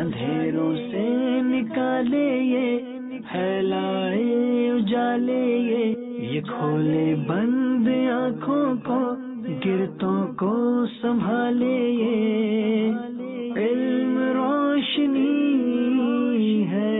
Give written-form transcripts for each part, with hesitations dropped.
اندھیروں سے نکالے یہ پھیلائے اجالے یہ کھولے بند آنکھوں کو گرتوں کو سنبھالے یہ علم روشنی ہے.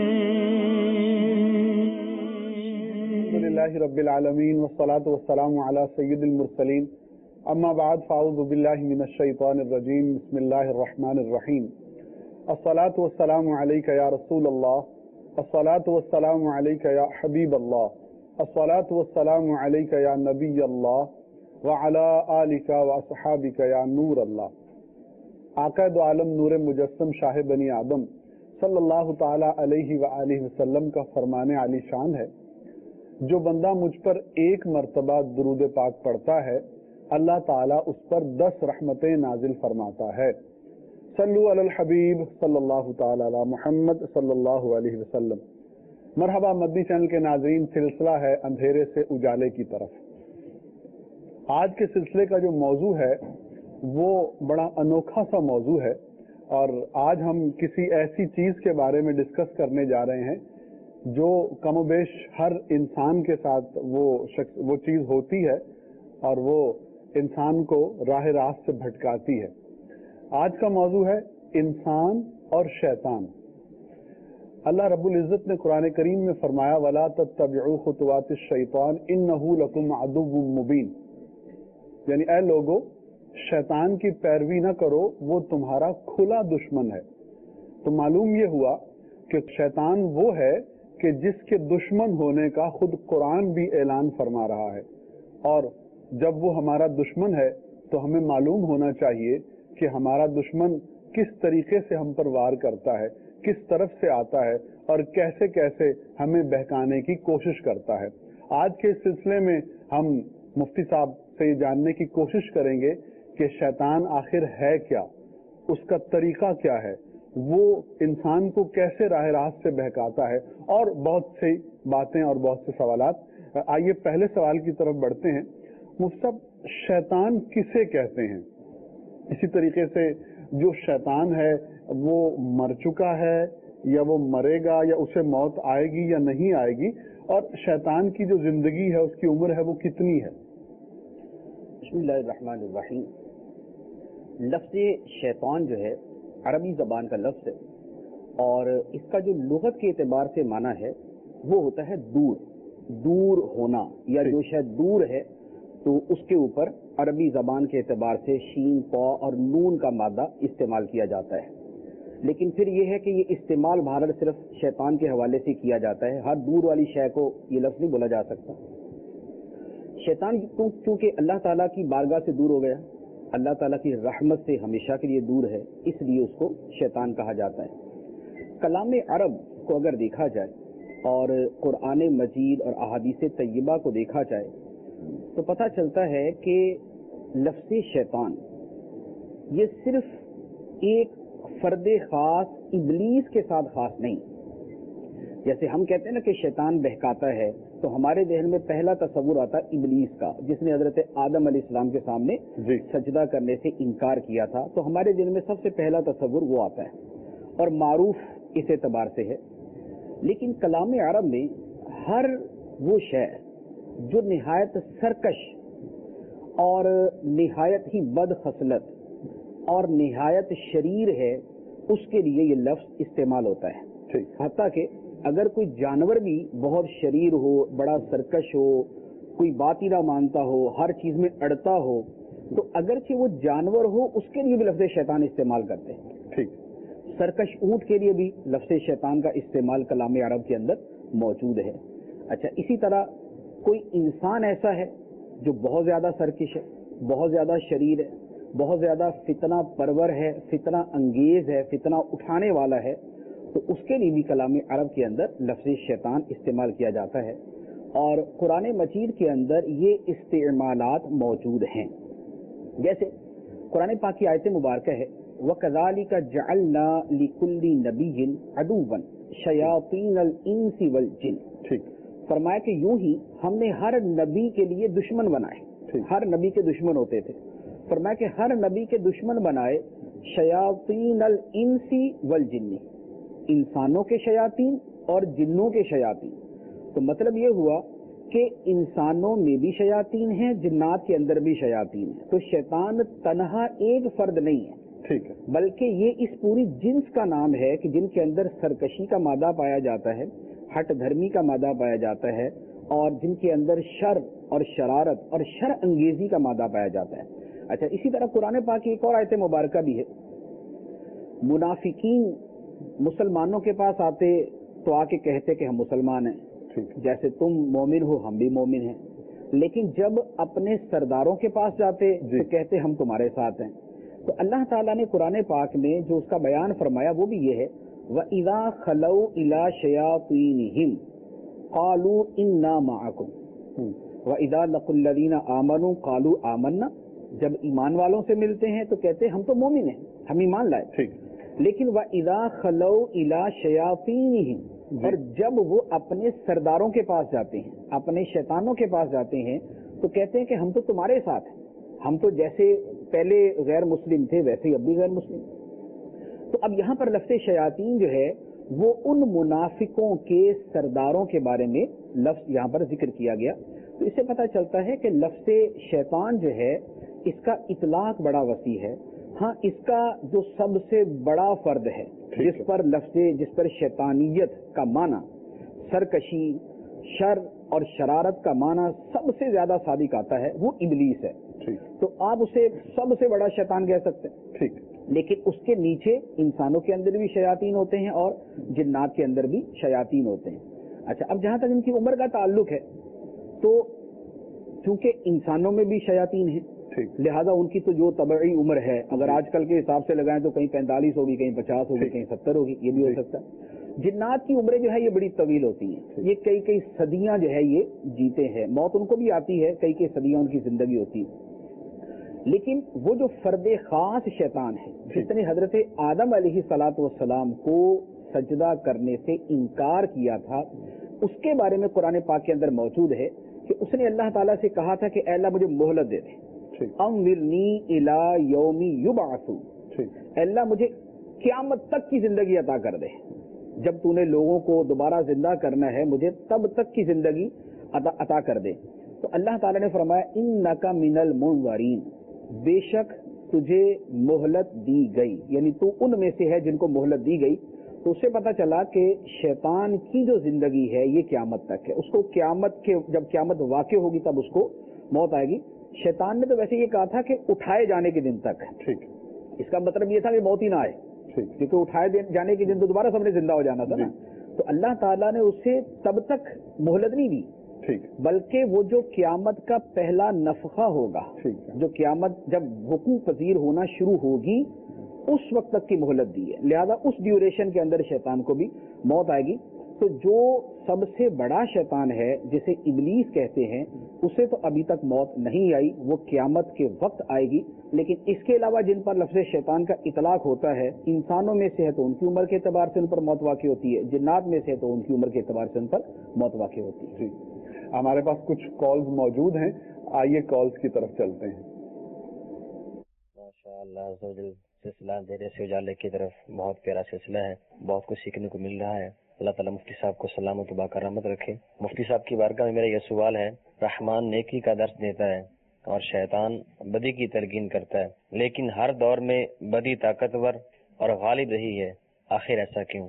الحمدللہ رب العالمین والصلاة والسلام علی سید المرسلین اما بعد فاعوذ باللہ من الشیطان الرجیم بسم اللہ الرحمن الرحیم. الصلاة والسلام علیک یا رسول اللہ، الصلاة والسلام علیک یا حبیب اللہ، الصلاة والسلام علیک یا نبی اللہ وعلی آلک واصحابک یا نور اللہ. آقا دو عالم نور مجسم شاہ بنی آدم صلی اللہ تعالی علیہ وآلہ وسلم کا فرمان علی شان ہے، جو بندہ مجھ پر ایک مرتبہ درود پاک پڑھتا ہے اللہ تعالیٰ اس پر 10 رحمتیں نازل فرماتا ہے. صلو علی الحبیب صلی اللہ تعالی علی محمد صلی اللہ علیہ وسلم. مرحبا مدنی چینل کے ناظرین، سلسلہ ہے اندھیرے سے اجالے کی طرف. آج کے سلسلے کا جو موضوع ہے وہ بڑا انوکھا سا موضوع ہے، اور آج ہم کسی ایسی چیز کے بارے میں ڈسکس کرنے جا رہے ہیں جو کم و بیش ہر انسان کے ساتھ وہ چیز ہوتی ہے اور وہ انسان کو راہ راست سے بھٹکاتی ہے. آج کا موضوع ہے انسان اور شیطان. اللہ رب العزت نے قرآن کریم میں فرمایا وَلَا تَتَّبِعُوا خُطُوَاتِ الشَّيْطَانِ إِنَّهُ لَكُمْ عَدُوٌّ مُبِينٌ، یعنی اے لوگو شیطان کی پیروی نہ کرو، وہ تمہارا کھلا دشمن ہے. تو معلوم یہ ہوا کہ شیطان وہ ہے کہ جس کے دشمن ہونے کا خود قرآن بھی اعلان فرما رہا ہے، اور جب وہ ہمارا دشمن ہے تو ہمیں معلوم ہونا چاہیے کہ ہمارا دشمن کس طریقے سے ہم پر وار کرتا ہے، کس طرف سے آتا ہے اور کیسے کیسے ہمیں بہکانے کی کوشش کرتا ہے. آج کے اس سلسلے میں ہم مفتی صاحب سے یہ جاننے کی کوشش کریں گے کہ شیطان آخر ہے کیا، اس کا طریقہ کیا ہے، وہ انسان کو کیسے راہ راست سے بہکاتا ہے، اور بہت سی باتیں اور بہت سے سوالات. آئیے پہلے سوال کی طرف بڑھتے ہیں. مفتی صاحب، شیطان کسے کہتے ہیں؟ اسی طریقے سے جو شیطان ہے وہ مر چکا ہے یا وہ مرے گا یا اسے موت آئے گی یا نہیں آئے گی، اور شیطان کی جو زندگی ہے اس کی عمر ہے وہ کتنی ہے؟ بسم اللہ الرحمن الرحیم. لفظ شیطان جو ہے عربی زبان کا لفظ ہے، اور اس کا جو لغت کے اعتبار سے معنی ہے وہ ہوتا ہے دور ہونا، یا جو شاید دور ہے تو اس کے اوپر عربی زبان کے اعتبار سے شین، پا اور نون کا مادہ استعمال کیا جاتا ہے. لیکن پھر یہ ہے کہ یہ استعمال بھارت صرف شیطان کے حوالے سے کیا جاتا ہے، ہر دور والی شے کو یہ لفظ نہیں بولا جا سکتا. شیطان چونکہ اللہ تعالیٰ کی بارگاہ سے دور ہو گیا، اللہ تعالیٰ کی رحمت سے ہمیشہ کے لیے دور ہے، اس لیے اس کو شیطان کہا جاتا ہے. کلام عرب کو اگر دیکھا جائے اور قرآن مجید اور احادیث طیبہ کو دیکھا جائے تو پتہ چلتا ہے کہ لفظ شیطان یہ صرف ایک فرد خاص ابلیس کے ساتھ خاص نہیں. جیسے ہم کہتے ہیں نا کہ شیطان بہکاتا ہے، تو ہمارے ذہن میں پہلا تصور آتا ہے ابلیس کا، جس نے حضرت آدم علیہ السلام کے سامنے سجدہ کرنے سے انکار کیا تھا. تو ہمارے ذہن میں سب سے پہلا تصور وہ آتا ہے اور معروف اس اعتبار سے ہے. لیکن کلام عرب میں ہر وہ شے جو نہایت سرکش اور نہایت ہی بد خصلت اور نہایت شریر ہے، اس کے لیے یہ لفظ استعمال ہوتا ہے. حتیٰ کہ اگر کوئی جانور بھی بہت شریر ہو، بڑا سرکش ہو، کوئی بات ہی نہ مانتا ہو، ہر چیز میں اڑتا ہو، تو اگرچہ وہ جانور ہو اس کے لیے بھی لفظ شیطان استعمال کرتے ہیں. سرکش اونٹ کے لیے بھی لفظ شیطان کا استعمال کلام عرب کے اندر موجود ہے. اچھا، اسی طرح کوئی انسان ایسا ہے جو بہت زیادہ سرکش ہے، بہت زیادہ شریر ہے، بہت زیادہ فتنہ پرور ہے، فتنہ انگیز ہے، فتنہ اٹھانے والا ہے، تو اس کے لیے بھی کلام عرب کے اندر لفظ شیطان استعمال کیا جاتا ہے. اور قرآن مجید کے اندر یہ استعمالات موجود ہیں. جیسے قرآن پاک کی آیت مبارکہ ہے وَكَذَلِكَ جَعَلْنَا لِكُلِّ نَبِيٍّ عَدُوًّا شَيَاطِينَ الْإِنسِ وَالْجِنِّ. فرمایا کہ یوں ہی ہم نے ہر نبی کے لیے دشمن بنائے. ہر نبی کے دشمن ہوتے تھے. فرمایا کہ ہر نبی کے دشمن بنائے शयातीन अल इंसी वल जिन्नी, इंसानों के शयातीन और जिन्नों के शयातीन। तो मतलब ये हुआ कि इंसानों में भी शयातीन हैं, जिन्नात के अंदर भी शयातीन हैं। तो शैतान तन्हा एक फर्द नहीं है, ठीक है, बल्कि ये इस पूरी जिन्स का नाम है कि जिनके अंदर सरकशी का मादा पाया जाता है, हट धर्मी का मादा पाया जाता है, और जिनके अंदर शर और शरारत और शर अंगेजी का मादा पाया जाता है। अच्छा, इसी तरह कुरान पाक की एक और आयत मुबारका भी है। मुनाफिकीन मुसलमानों के पास आते तो आके कहते कि हम मुसलमान हैं, जैसे तुम मोमिन हो हम भी मोमिन हैं, लेकिन जब अपने सरदारों के पास जाते तो कहते हम तुम्हारे साथ हैं। तो अल्लाह ताला ने कुरान पाक में जो उसका बयान फरमाया वो भी ये है, व इज़ा खलौ इला शयातीनिहिम क़ालू इन्ना मअकुम व इज़ा लक़ुल लज़ीना आमनू क़ालू आमन्ना। जब ईमान वालों से मिलते हैं तो कहते हैं हम तो मोमिन हैं, हम ईमान लाए। ठीक। लेकिन व इज़ा खलौ इला शयातीनिहिम, और जब वो अपने सरदारों के पास जाते हैं, अपने शैतानों के पास जाते हैं तो कहते हैं कि हम तो तुम्हारे साथ हैं, हम तो जैसे पहले गैर मुस्लिम थे वैसे ही अब भी गैर मुस्लिम। तो अब यहाँ पर लफ्ज़ शयातीन जो है वो उन मुनाफिकों के सरदारों के बारे में लफ्ज़ यहाँ पर जिक्र किया गया। तो इससे पता चलता है कि लफ्ज़ शैतान जो है इसका इतलाक बड़ा वसी है। हाँ, इसका जो सबसे बड़ा फर्द है जिस पर शैतानियत का माना, सरकशी, शर और शरारत का माना सबसे ज्यादा सादिक आता है, वो इबलीस है। तो आप उसे सबसे बड़ा शैतान कह सकते हैं। ठीक। लेकिन उसके नीचे इंसानों के अंदर भी शयातीन होते हैं और जिन्नात के अंदर भी शयातीन होते हैं। अच्छा, अब जहां तक इनकी उम्र का ताल्लुक है तो चूंकि इंसानों में भी शयातीन है, लिहाजा उनकी तो जो तबई उम्र है, अगर आजकल के हिसाब से लगाएं तो कहीं 45 होगी, कहीं 50 होगी, कहीं 70 होगी, ये भी हो सकता है। जिन्नात की उम्रें जो है ये बड़ी तवील होती हैं, ये कई कई सदियां जो है ये जीते हैं, मौत उनको भी आती है, कई कई सदियां उनकी जिंदगी होती है। लेकिन वो जो फर्दे खास शैतान है जिसने हजरत आदम अलैहिस्सलातु वस्सलाम को सजदा करने से इनकार किया था, उसके बारे में कुरान पाक के अंदर मौजूद है कि उसने अल्लाह ताला से कहा था कि ऐ अल्लाह मुझे मोहलत दे दे, अमविरनी इला यौमी युबअसू, अल्लाह मुझे क़यामत तक की जिंदगी अता कर दे। जब तूने लोगों को दोबारा जिंदा करना है मुझे तब तक की जिंदगी अता कर दे। तो अल्लाह ताला ने फरमाया इन्नका मिनल मुनज़रीन, बेशक तुझे मोहलत दी गई, यानी तू उनमें से है जिनको मोहलत दी गई। तो उससे पता चला कि शैतान की जो जिंदगी है ये क़यामत तक है, उसको जब क़यामत वाक़ई होगी तब उसको मौत आएगी। शैतान ने तो वैसे ये कहा था कि उठाए जाने के दिन तक, ठीक, इसका मतलब ये था कि मौत ही ना आए, क्योंकि उठाए जाने के दिन तो दोबारा सबने जिंदा हो जाना था ना। तो अल्लाह ताला ने उसे तब तक मोहलत नहीं दी, ठीक, बल्कि वो जो क़यामत का पहला नफखा होगा, जो क़यामत जब हुकूम पजीर होना शुरू होगी उस वक्त तक की मोहलत दी है। लिहाजा उस ड्यूरेशन के अंदर शैतान को भी मौत आएगी। तो जो सबसे बड़ा शैतान है जिसे इब्लीस कहते हैं उसे तो अभी तक मौत नहीं आई, वो क़यामत के वक्त आएगी। लेकिन इसके अलावा जिन पर लफ्ज़ शैतान का इतलाक होता है, इंसानों में से है तो उनकी उम्र के एतबार से उन पर मौत वाक़ई होती है, जिन्नात में से है तो उनकी उम्र के एतबार से उन पर मौत वाक़ई होती है। जी, हमारे पास कुछ कॉल्स मौजूद हैं, आइए कॉल्स की तरफ चलते हैं। माशाअल्लाह, सिलसिला अंधेरे से उजाले की तरफ बहुत प्यारा सिलसिला है, बहुत कुछ सीखने को मिल रहा है। अल्लाह ताला मुफ्ती साहब को सलामत व बाकरामत रखे। मुफ्ती साहब की बारगाह में मेरा यह सवाल है, रहमान नेकी का दर्स देता है और शैतान बदी की तरकीन करता है, लेकिन हर दौर में बदी ताकतवर और गालिब रही है, आखिर ऐसा क्यों?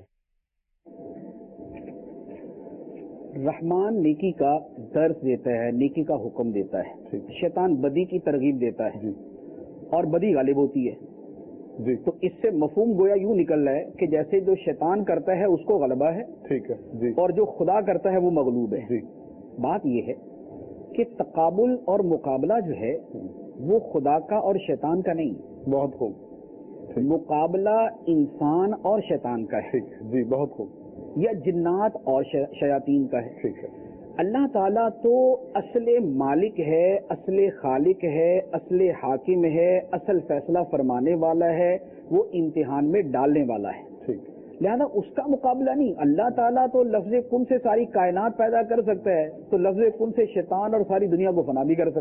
रहमान नेकी का दर्स देता है, नेकी का हुक्म देता है, शैतान बदी की तरगीब देता है और बदी गालिब होती है जी। तो इससे मफहूम गोया यूं निकल रहा है कि जैसे जो शैतान करता है उसको गलबा है, ठीक है जी, और जो खुदा करता है वो मगलूब है जी। बात ये है कि तकाबुल और मुकाबला जो है वो खुदा का और शैतान का नहीं, बहुत खूब, मुकाबला इंसान और शैतान का है जी, बहुत खूब, या जिन्नात और शयातीन का है। ठीक है, अल्लाह ताला तो असले मालिक है, असले खालिक है, असले हाकिम है, असल फैसला फरमाने वाला है, वो इम्तिहान में डालने वाला है, ठीक। लिहाजा उसका मुकाबला नहीं। अल्लाह ताला तो लफ्ज़ कुन से सारी कायनात पैदा कर सकता है, तो लफ्ज़ कुन से शैतान और सारी दुनिया को फना भी कर सकता है।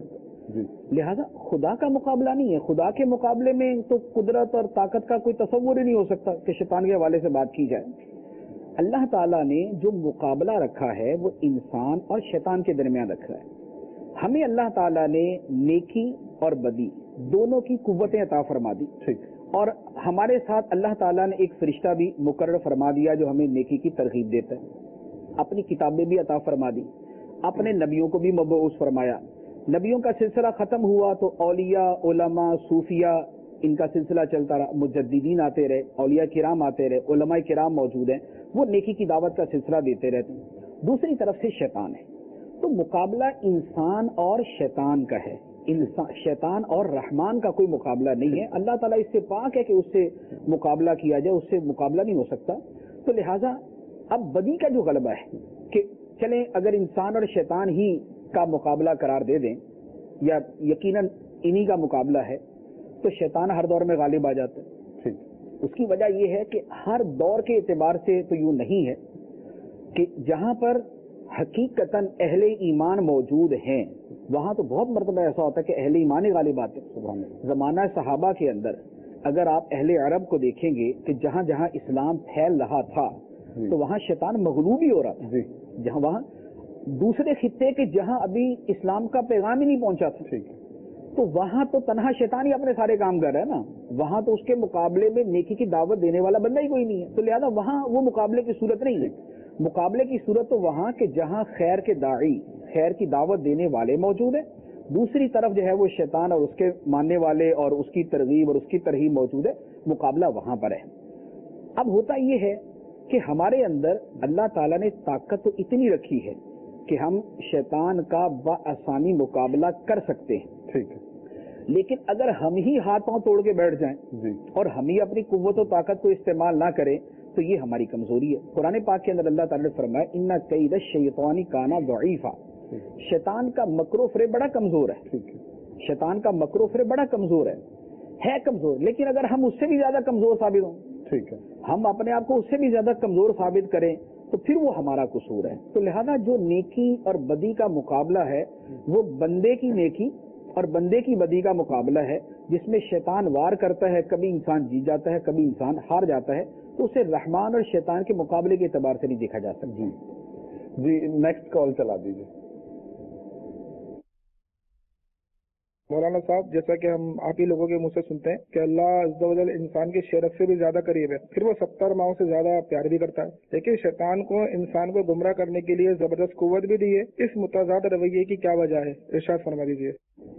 جی لہذا خدا کا مقابلہ نہیں ہے. خدا کے مقابلے میں تو قدرت اور طاقت کا کوئی تصور ہی نہیں ہو سکتا کہ شیطان کے حوالے سے بات کی جائے. اللہ تعالیٰ نے جو مقابلہ رکھا ہے وہ انسان اور شیطان کے درمیان رکھا ہے. ہمیں اللہ تعالیٰ نے نیکی اور بدی دونوں کی قوتیں عطا فرما دی, اور ہمارے ساتھ اللہ تعالیٰ نے ایک فرشتہ بھی مقرر فرما دیا جو ہمیں نیکی کی ترغیب دیتا ہے. اپنی کتابیں بھی عطا فرما دی, اپنے نبیوں کو بھی مبعوث فرمایا. نبیوں کا سلسلہ ختم ہوا تو اولیاء, علماء, صوفیاء, ان کا سلسلہ چلتا رہا. مجددین آتے رہے, اولیاء کرام آتے رہے, علماء کرام موجود ہیں, وہ نیکی کی دعوت کا سلسلہ دیتے رہتے ہیں. دوسری طرف سے شیطان ہے. تو مقابلہ انسان اور شیطان کا ہے. شیطان اور رحمان کا کوئی مقابلہ نہیں ہے. اللہ تعالیٰ اس سے پاک ہے کہ اس سے مقابلہ کیا جائے, اس سے مقابلہ نہیں ہو سکتا. تو لہٰذا اب بدی کا جو غلبہ ہے کہ چلیں اگر انسان اور شیطان ہی کا مقابلہ قرار دے دیں, یا یقیناً انہی کا مقابلہ ہے, تو شیطان ہر دور میں غالب آ جاتا ہے. اس کی وجہ یہ ہے کہ ہر دور کے اعتبار سے تو یوں نہیں ہے کہ جہاں پر حقیقتاً اہل ایمان موجود ہیں وہاں تو بہت مرتبہ ایسا ہوتا ہے کہ اہل ایمان ہی غالب آتے ہیں. زمانہ صحابہ کے اندر اگر آپ اہل عرب کو دیکھیں گے کہ جہاں جہاں اسلام پھیل رہا تھا تو وہاں شیطان مغلوب ہی ہو رہا تھا. جہاں وہاں دوسرے خطے کے جہاں ابھی اسلام کا پیغام ہی نہیں پہنچا تھا تو وہاں تو تنہا شیطان ہی اپنے سارے کام کر رہا ہے نا. وہاں تو اس کے مقابلے میں نیکی کی دعوت دینے والا بندہ ہی کوئی نہیں ہے. تو لہذا وہاں وہ مقابلے کی صورت نہیں ہے. مقابلے کی صورت تو وہاں کہ جہاں خیر کے داعی, خیر کی دعوت دینے والے موجود ہیں, دوسری طرف جو ہے وہ شیطان اور اس کے ماننے والے اور اس کی ترغیب اور اس کی ترہیب موجود ہے. مقابلہ وہاں پر ہے. اب ہوتا یہ ہے کہ ہمارے اندر اللہ تعالیٰ نے طاقت تو اتنی رکھی ہے کہ ہم شیطان کا بآسانی مقابلہ کر سکتے ہیں. ٹھیک ہے. لیکن اگر ہم ہی ہاتھ پاؤں توڑ کے بیٹھ جائیں اور ہم ہی اپنی قوت و طاقت کو استعمال نہ کریں تو یہ ہماری کمزوری ہے. قرآن پاک کے اندر اللہ تعالیٰ نے فرمایا ان کید الشیطان کان ضعیفا, شیطان کا مکر و فریب بڑا کمزور ہے. شیطان کا مکر و فریب بڑا کمزور ہے کمزور. لیکن اگر ہم اس سے بھی زیادہ کمزور ثابت ہوں, ٹھیک ہے, ہم اپنے آپ کو اس سے بھی زیادہ کمزور ثابت کریں تو پھر وہ ہمارا قصور ہے. تو لہذا جو نیکی اور بدی کا مقابلہ ہے وہ بندے کی نیکی اور بندے کی بدی کا مقابلہ ہے جس میں شیطان وار کرتا ہے, کبھی انسان جیت جاتا ہے, کبھی انسان ہار جاتا ہے. تو اسے رحمان اور شیطان کے مقابلے کے اعتبار سے نہیں دیکھا جا سکتا. جی نیکسٹ کال چلا دیجیے. مولانا صاحب, جیسا کہ ہم آپ ہی لوگوں کے منہ سے سنتے ہیں کہ اللہ عز و جل انسان کے شرف سے بھی زیادہ قریب ہے, پھر وہ 70 ماؤں سے زیادہ پیار بھی کرتا ہے, لیکن شیطان کو انسان کو گمراہ کرنے کے لیے زبردست قوت بھی دی ہے. اس متضاد رویے کی کیا وجہ ہے, ارشاد فرما دیجیے.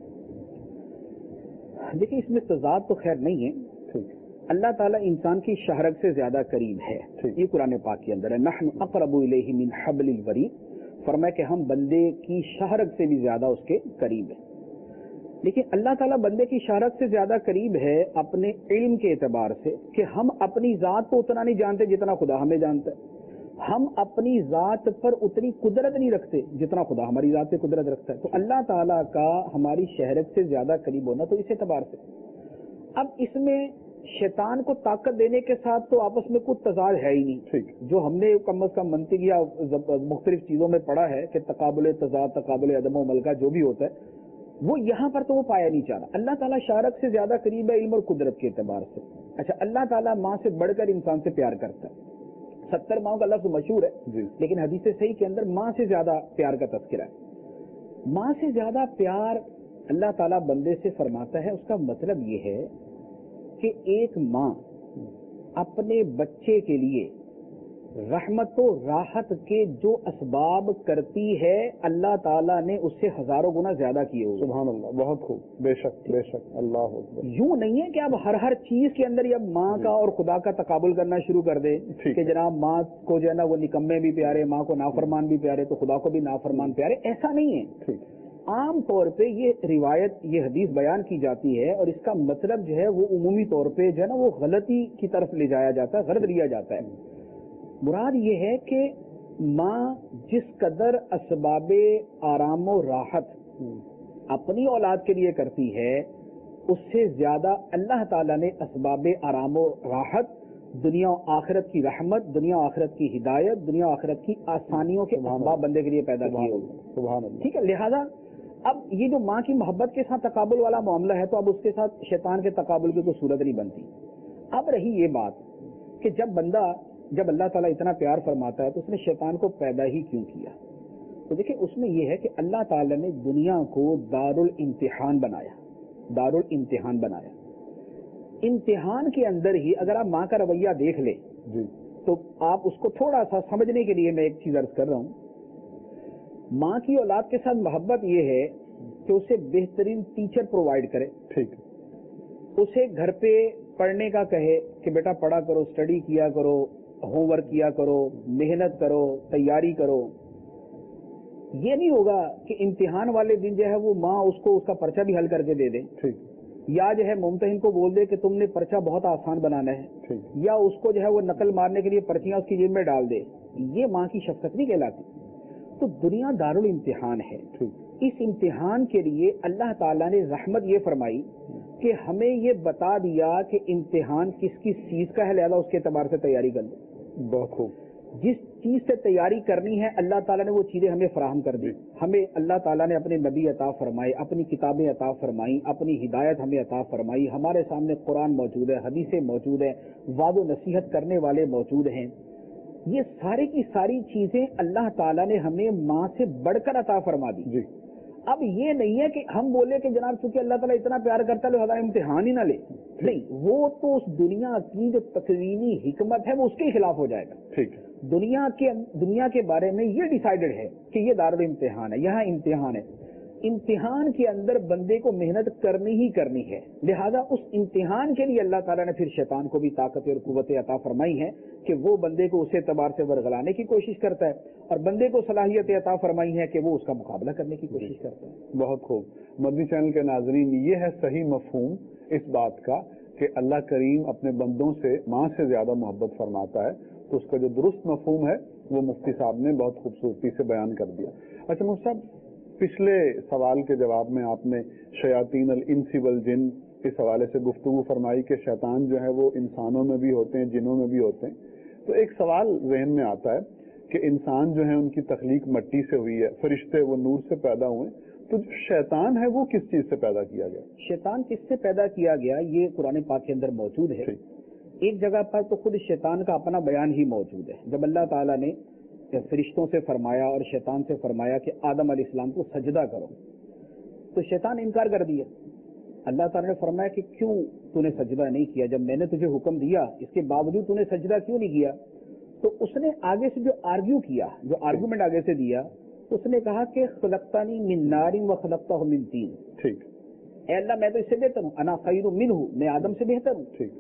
دیکھیں اس میں تضاد تو خیر نہیں ہے. اللہ تعالیٰ انسان کی شہرت سے زیادہ قریب ہے. یہ قرآن پاک کے اندر ہے, نحن اقرب الیہ من حبل الورید, فرمایا کہ ہم بندے کی شہرت سے بھی زیادہ اس کے قریب ہیں. لیکن اللہ تعالیٰ بندے کی شہرت سے زیادہ قریب ہے اپنے علم کے اعتبار سے کہ ہم اپنی ذات کو اتنا نہیں جانتے جتنا خدا ہمیں جانتا ہے. ہم اپنی ذات پر اتنی قدرت نہیں رکھتے جتنا خدا ہماری ذات سے قدرت رکھتا ہے. تو اللہ تعالیٰ کا ہماری شہرت سے زیادہ قریب ہونا تو اس اعتبار سے. اب اس میں شیطان کو طاقت دینے کے ساتھ تو آپس میں کوئی تضاد ہے ہی نہیں. جو ہم نے کم از کم منطق یا مختلف چیزوں میں پڑھا ہے کہ تقابل تضاد, تقابل عدم و ملکہ جو بھی ہوتا ہے وہ یہاں پر تو وہ پایا نہیں چاہ رہا. اللہ تعالیٰ شارک سے زیادہ قریب ہے علم اور قدرت کے اعتبار سے. اچھا, اللہ تعالیٰ ماں سے بڑھ کر انسان سے پیار کرتا ہے. 70 ماؤں کا لفظ مشہور ہے لیکن حدیث صحیح کے اندر ماں سے زیادہ پیار کا تذکرہ ہے. ماں سے زیادہ پیار اللہ تعالیٰ بندے سے فرماتا ہے. اس کا مطلب یہ ہے کہ ایک ماں اپنے بچے کے لیے رحمت و راحت کے جو اسباب کرتی ہے اللہ تعالیٰ نے اس سے ہزاروں گنا زیادہ کیے ہوئے. سبحان اللہ, بہت خوب. بے شک بے شک, اللہ اکبر. یوں نہیں ہے کہ اب ہر چیز کے اندر اب ماں کا اور خدا کا تقابل کرنا شروع کر دے کہ جناب ماں کو جو ہے نا وہ نکمے بھی پیارے, ماں کو نافرمان بھی پیارے, تو خدا کو بھی نافرمان پیارے. ایسا نہیں ہے. عام طور پہ یہ روایت, یہ حدیث بیان کی جاتی ہے اور اس کا مطلب جو ہے وہ عمومی طور پہ جو ہے نا وہ غلطی کی طرف لے جایا جاتا ہے, غلط لیا جاتا ہے. مراد یہ ہے کہ ماں جس قدر اسباب آرام و راحت اپنی اولاد کے لیے کرتی ہے اس سے زیادہ اللہ تعالیٰ نے اسباب آرام و راحت, دنیا و آخرت کی رحمت, دنیا و آخرت کی ہدایت, دنیا و آخرت کی آسانیوں کے اسباب بندے کے لیے پیدا کیے ہوئے. ٹھیک ہے, لہذا اب یہ جو ماں کی محبت کے ساتھ تقابل والا معاملہ ہے تو اب اس کے ساتھ شیطان کے تقابل کی کوئی صورت نہیں بنتی. اب رہی یہ بات کہ جب اللہ تعالیٰ اتنا پیار فرماتا ہے تو اس نے شیطان کو پیدا ہی کیوں کیا؟ تو دیکھیں اس میں یہ ہے کہ اللہ تعالیٰ نے دنیا کو دارالامتحان بنایا. امتحان کے اندر ہی اگر آپ ماں کا رویہ دیکھ لیں تو آپ اس کو تھوڑا سا سمجھنے کے لیے میں ایک چیز عرض کر رہا ہوں. ماں کی اولاد کے ساتھ محبت یہ ہے کہ اسے بہترین ٹیچر پرووائڈ کرے. ٹھیک. اسے گھر پہ پڑھنے کا کہے کہ بیٹا پڑھا کرو، اسٹڈی کیا کرو، ہوم ورک کیا کرو، محنت کرو، تیاری کرو. یہ نہیں ہوگا کہ امتحان والے دن جو ہے وہ ماں اس کو اس کا پرچہ بھی حل کر کے دے دے. ٹھیک. یا جو ہے ممتحن کو بول دے کہ تم نے پرچہ بہت آسان بنانا ہے، یا اس کو جو ہے وہ نقل مارنے کے لیے پرچیاں اس کی جیب میں ڈال دے. یہ ماں کی شفقت نہیں کہلاتی. تو دنیا دارالامتحان ہے. اس امتحان کے لیے اللہ تعالیٰ نے رحمت یہ فرمائی کہ ہمیں یہ بتا دیا کہ امتحان کس کس چیز کا ہے، لہذا اس کے اعتبار سے تیاری کر لو. بہت خوب. جس چیز سے تیاری کرنی ہے اللہ تعالیٰ نے وہ چیزیں ہمیں فراہم کر دی. ہمیں اللہ تعالیٰ نے اپنے نبی عطا فرمائے، اپنی کتابیں عطا فرمائی، اپنی ہدایت ہمیں عطا فرمائی. ہمارے سامنے قرآن موجود ہے، حدیثیں موجود ہیں، وعد و نصیحت کرنے والے موجود ہیں. یہ سارے کی ساری چیزیں اللہ تعالیٰ نے ہمیں ماں سے بڑھ کر عطا فرما دی. اب یہ نہیں ہے کہ ہم بولے کہ جناب چونکہ اللہ تعالیٰ اتنا پیار کرتا ہے لہذا امتحان ہی نہ لے. نہیں، وہ تو اس دنیا کی جو تکوینی حکمت ہے وہ اس کے خلاف ہو جائے گا. ٹھیک. دنیا کے بارے میں یہ ڈیسائیڈڈ ہے کہ یہ دارالامتحان ہے، یہاں امتحان ہے. امتحان کے اندر بندے کو محنت کرنی ہی کرنی ہے. لہذا اس امتحان کے لیے اللہ تعالیٰ نے پھر شیطان کو بھی طاقت اور قوت عطا فرمائی ہے کہ وہ بندے کو اسی اعتبار سے ورغلانے کی کوشش کرتا ہے، اور بندے کو صلاحیت عطا فرمائی ہے کہ وہ اس کا مقابلہ کرنے کی کوشش کرتا ہے. بہت خوب. مدنی چینل کے ناظرین، یہ ہے صحیح مفہوم اس بات کا کہ اللہ کریم اپنے بندوں سے ماں سے زیادہ محبت فرماتا ہے. تو اس کا جو درست مفہوم ہے وہ مفتی صاحب نے بہت خوبصورتی سے بیان کر دیا. اچھا مفتی صاحب، پچھلے سوال کے جواب میں آپ نے شیاطین الانس والجن اس حوالے سے گفتگو فرمائی کہ شیطان جو ہے وہ انسانوں میں بھی ہوتے ہیں، جنوں میں بھی ہوتے ہیں. تو ایک سوال ذہن میں آتا ہے کہ انسان جو ہے ان کی تخلیق مٹی سے ہوئی ہے، فرشتے وہ نور سے پیدا ہوئے، تو جو شیطان ہے وہ کس چیز سے پیدا کیا گیا؟ شیطان کس سے پیدا کیا گیا یہ قرآن پاک کے اندر موجود ہے. ایک جگہ پر تو خود شیطان کا اپنا بیان ہی موجود ہے. جب اللہ تعالیٰ نے فرشتوں سے فرمایا اور شیطان سے فرمایا کہ آدم علیہ السلام کو سجدہ کرو، تو شیطان انکار کر دیا. اللہ تعالیٰ نے فرمایا کہ کیوں تو نے سجدہ نہیں کیا؟ جب میں نے تجھے حکم دیا اس کے باوجود تو نے سجدہ کیوں نہیں کیا؟ تو اس نے آگے سے جو آرگیو کیا، جو آرگومنٹ آگے سے دیا، اس نے کہا کہ خلقتنی من نار و خلقتہ من طین. ٹھیک. اے اللہ میں تو اس سے بہتر ہوں، انا خیر منہ، میں آدم سے بہتر ہوں. ٹھیک.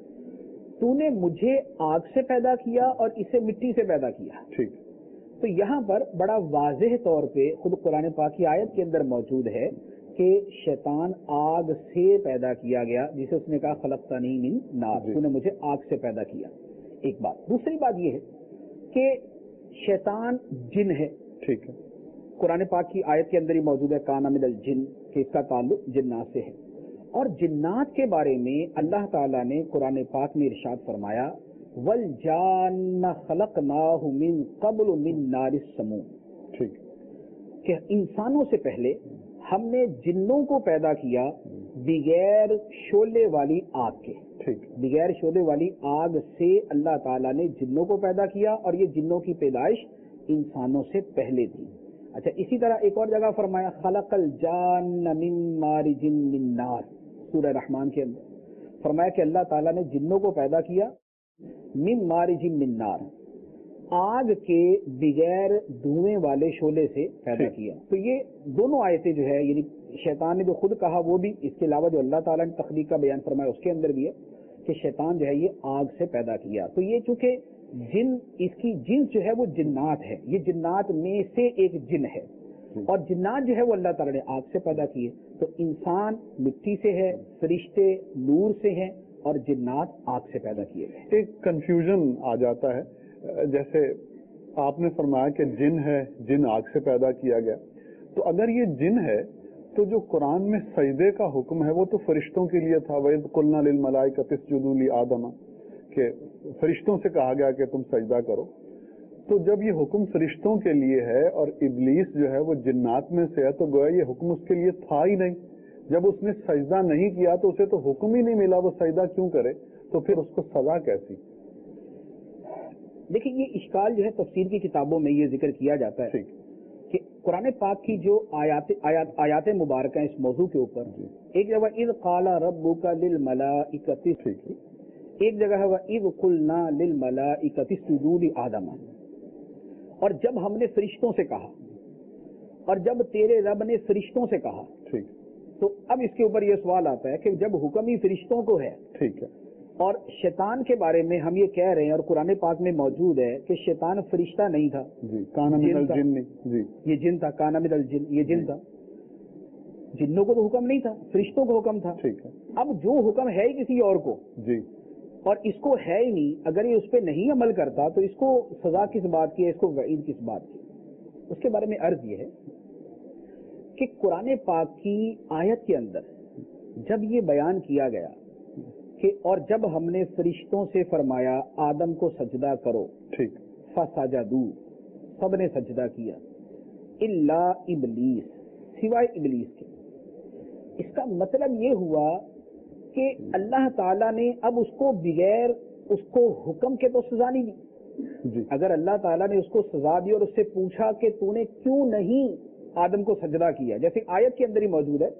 تو نے مجھے آگ سے پیدا کیا اور اسے مٹی سے پیدا کیا. ٹھیک. تو یہاں پر بڑا واضح طور پہ خود قرآن پاک کی آیت کے اندر موجود ہے کہ شیطان آگ سے پیدا کیا گیا، جسے اس نے کہا خلقتنی من نار، تو نے مجھے آگ سے پیدا کیا. ایک بات. دوسری بات یہ ہے کہ شیطان جن ہے. ٹھیک ہے. قرآن پاک کی آیت کے اندر ہی موجود ہے کان من الجن، کہ اس کا تعلق جنات سے ہے. اور جنات کے بارے میں اللہ تعالیٰ نے قرآن پاک میں ارشاد فرمایا وَالْجَانَّ خَلَقْنَاهُ مِن قَبْلُ مِن نَارِ السَّمُومِ. ٹھیک. کہ انسانوں سے پہلے ہم نے جنوں کو پیدا کیا بغیر شعلے والی آگ کے. ٹھیک. بغیر شعلے والی آگ سے اللہ تعالیٰ نے جنوں کو پیدا کیا، اور یہ جنوں کی پیدائش انسانوں سے پہلے تھی. اچھا، اسی طرح ایک اور جگہ فرمایا خلق الجان من مارج من نار، سورہ رحمان کے اندر فرمایا کہ اللہ تعالیٰ نے جنوں کو پیدا کیا من مارج من نار، آگ کے بغیر دھوئیں والے شعلے سے پیدا کیا. تو یہ دونوں آیتیں جو ہے، یعنی شیطان نے جو خود کہا وہ بھی، اس کے علاوہ جو اللہ تعالیٰ نے تخلیق کا بیان فرمایا اس کے اندر بھی ہے کہ شیطان جو ہے یہ آگ سے پیدا کیا. تو یہ چونکہ جن، اس کی جنس جو ہے وہ جنات ہے، یہ جنات میں سے ایک جن ہے، اور جنات جو ہے وہ اللہ تعالیٰ نے آگ سے پیدا کیے. تو انسان مٹی سے ہے، فرشتے نور سے ہیں، اور جنات آگ سے پیدا کیے گئے. ایک کنفیوژن آ جاتا ہے، جیسے آپ نے فرمایا کہ جن ہے، جن آگ سے پیدا کیا گیا. تو اگر یہ جن ہے تو جو قرآن میں سجدے کا حکم ہے وہ تو فرشتوں کے لیے تھا، وَإِذْ قُلْنَا لِلْمَلَائِكَةِ اسْجُدُوا لِآدَمَ، کہ فرشتوں سے کہا گیا کہ تم سجدہ کرو. تو جب یہ حکم فرشتوں کے لیے ہے اور ابلیس جو ہے وہ جنات میں سے ہے، تو گویا یہ حکم اس کے لیے تھا ہی نہیں. جب اس نے سجدہ نہیں کیا تو اسے تو حکم ہی نہیں ملا وہ سجدہ کیوں کرے، تو پھر اس کو سزا کیسی؟ دیکھیں یہ اشکال جو ہے تفسیر کی کتابوں میں یہ ذکر کیا جاتا ہے کہ قرآن پاک کی جو آیات مبارکہ اس موضوع کے اوپر، ایک جگہ اذ قال ربک للملائکۃ، ایک جگہ ہے وَإِذْ قُلْنَا لِلْمَلَائِكَةِ اسْجُدُوا لِآدَمَ، اور جب ہم نے فرشتوں سے کہا، اور جب تیرے رب نے فرشتوں سے کہا. تو اب اس کے اوپر یہ سوال آتا ہے کہ جب حکم ہی فرشتوں کو ہے، ٹھیک ہے، اور شیطان کے بارے میں ہم یہ کہہ رہے ہیں اور قرآن پاک میں موجود ہے کہ شیطان فرشتہ نہیں تھا، کان من الجن، یہ جن تھا، کان من الجن، یہ جن تھا. جنوں کو تو حکم نہیں تھا، فرشتوں کو حکم تھا. ٹھیک ہے. اب جو حکم ہے ہی کسی اور کو، جی، اور اس کو ہے ہی نہیں، اگر یہ اس پہ نہیں عمل کرتا تو اس کو سزا کس بات کی ہے، اس کو وعید کس بات کی؟ اس کے بارے میں عرض یہ ہے کہ قرآن پاک کی آیت کے اندر جب یہ بیان کیا گیا کہ اور جب ہم نے فرشتوں سے فرمایا آدم کو سجدہ کرو، ٹھیک، فسجدوا، سب نے سجدہ کیا، الا ابلیس، سوائے ابلیس کے. اس کا مطلب یہ ہوا کہ اللہ تعالیٰ نے اب اس کو بغیر اس کو حکم کے تو سزا نہیں دی. اگر اللہ تعالیٰ نے اس کو سزا دی اور اس سے پوچھا کہ تو نے کیوں نہیں آدم کو سجدہ کیا، جیسے آیت کے اندر ہی موجود ہے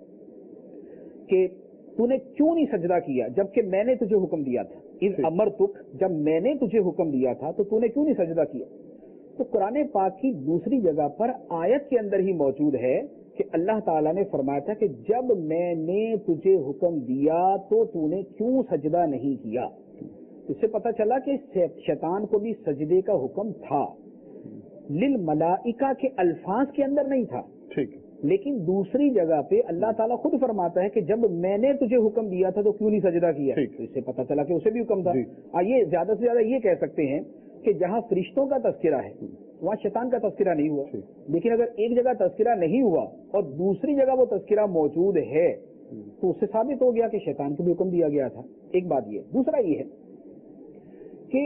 کہ تو نے کیوں نہیں سجدہ کیا جبکہ میں نے تجھے حکم دیا تھا، اذ امرتک، جب میں نے تجھے حکم دیا تھا تو نے کیوں نہیں سجدہ کیا. تو قرآن پاک کی دوسری جگہ پر آیت کے اندر ہی موجود ہے کہ اللہ تعالیٰ نے فرمایا تھا کہ جب میں نے تجھے حکم دیا تو نے کیوں سجدہ نہیں کیا. اس سے پتہ چلا کہ شیطان کو بھی سجدے کا حکم تھا، للملائکہ کے الفاظ کے اندر نہیں تھا، ٹھیک، لیکن دوسری جگہ پہ اللہ تعالیٰ خود فرماتا ہے کہ جب میں نے تجھے حکم دیا تھا تو کیوں نہیں سجدہ کیا. اس سے پتہ چلا کہ اسے بھی حکم تھا. یہ زیادہ سے زیادہ یہ کہہ سکتے ہیں کہ جہاں فرشتوں کا تذکرہ ہے وہاں شیطان کا تذکرہ نہیں ہوا، لیکن اگر ایک جگہ تذکرہ نہیں ہوا اور دوسری جگہ وہ تذکرہ موجود ہے تو اس سے ثابت ہو گیا کہ شیطان کو بھی حکم دیا گیا تھا. ایک بات یہ. دوسرا یہ ہے کہ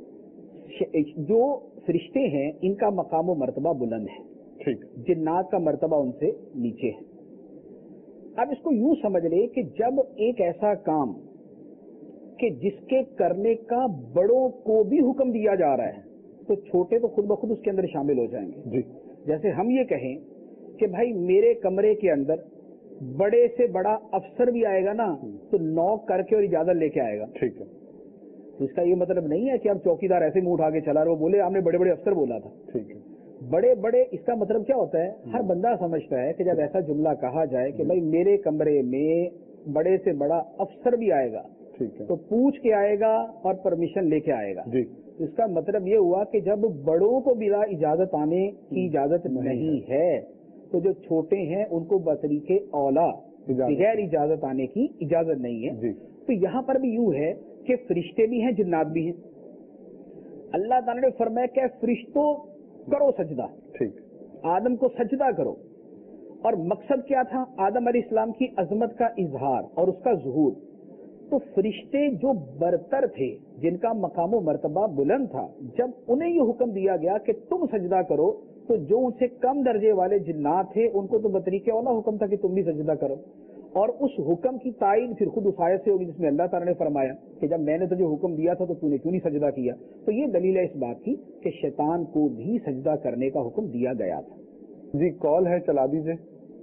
جو فرشتے ہیں ان کا مقام و مرتبہ بلند ہے، ٹھیک، جنات کا مرتبہ ان سے نیچے ہے. اب اس کو یوں سمجھ لے کہ جب ایک ایسا کام کہ جس کے کرنے کا بڑوں کو بھی حکم دیا جا رہا ہے تو چھوٹے تو خود بخود اس کے اندر شامل ہو جائیں گے. جی، جیسے ہم یہ کہیں کہ بھائی میرے کمرے کے اندر بڑے سے بڑا افسر بھی آئے گا نا تو نوک کر کے اور اجازت لے کے آئے گا، ٹھیک ہے. تو اس کا یہ مطلب نہیں ہے کہ اب چوکیدار ایسے منہ اٹھا کے چلا رہا وہ بولے آپ نے بڑے بڑے افسر بولا تھا، ٹھیک ہے. بڑے بڑے اس کا مطلب کیا ہوتا ہے؟ ہر بندہ سمجھتا ہے کہ جب ایسا جملہ کہا جائے کہ بھائی میرے کمرے میں بڑے سے بڑا افسر بھی آئے گا تو پوچھ کے آئے گا اور پرمیشن لے کے آئے گا. جی، اس کا مطلب یہ ہوا کہ جب بڑوں کو بلا اجازت آنے کی اجازت نہیں ہے تو جو چھوٹے ہیں ان کو بطریق اولا بغیر اجازت آنے کی اجازت نہیں ہے. جی. تو یہاں پر بھی یوں ہے کہ فرشتے بھی ہیں، جنات بھی ہیں. اللہ تعالیٰ نے فرمایا کہ فرشتوں کرو سجدہ، ٹھیک، آدم کو سجدہ کرو. اور مقصد کیا تھا؟ آدم علیہ السلام کی عظمت کا اظہار اور اس کا ظہور. تو فرشتے جو برتر تھے، جن کا مقام و مرتبہ بلند تھا، جب انہیں یہ حکم دیا گیا کہ تم سجدہ کرو تو جو ان سے کم درجے والے جنات تھے ان کو تو بطریق اولا حکم تھا کہ تم بھی سجدہ کرو. اور اس حکم کی تائید پھر خود اس آیت سے ہوگی جس میں اللہ تعالیٰ نے فرمایا کہ جب میں نے تجھے حکم دیا تھا تو نے کیوں نہیں سجدہ کیا. تو یہ دلیل ہے اس بات کی کہ شیطان کو بھی سجدہ کرنے کا حکم دیا گیا تھا. جی، کال ہے، چلا دیجیے.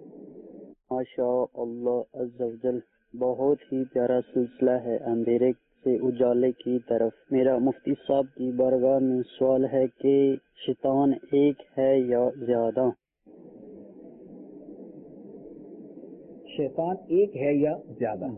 ماشاء اللہ عز و جل، بہت ہی پیارا سلسلہ ہے اندھیرے سے اجالے کی طرف. میرا مفتی صاحب کی بارگاہ میں سوال ہے کہ شیطان ایک ہے یا زیادہ؟ شیطان ایک ہے یا زیادہ؟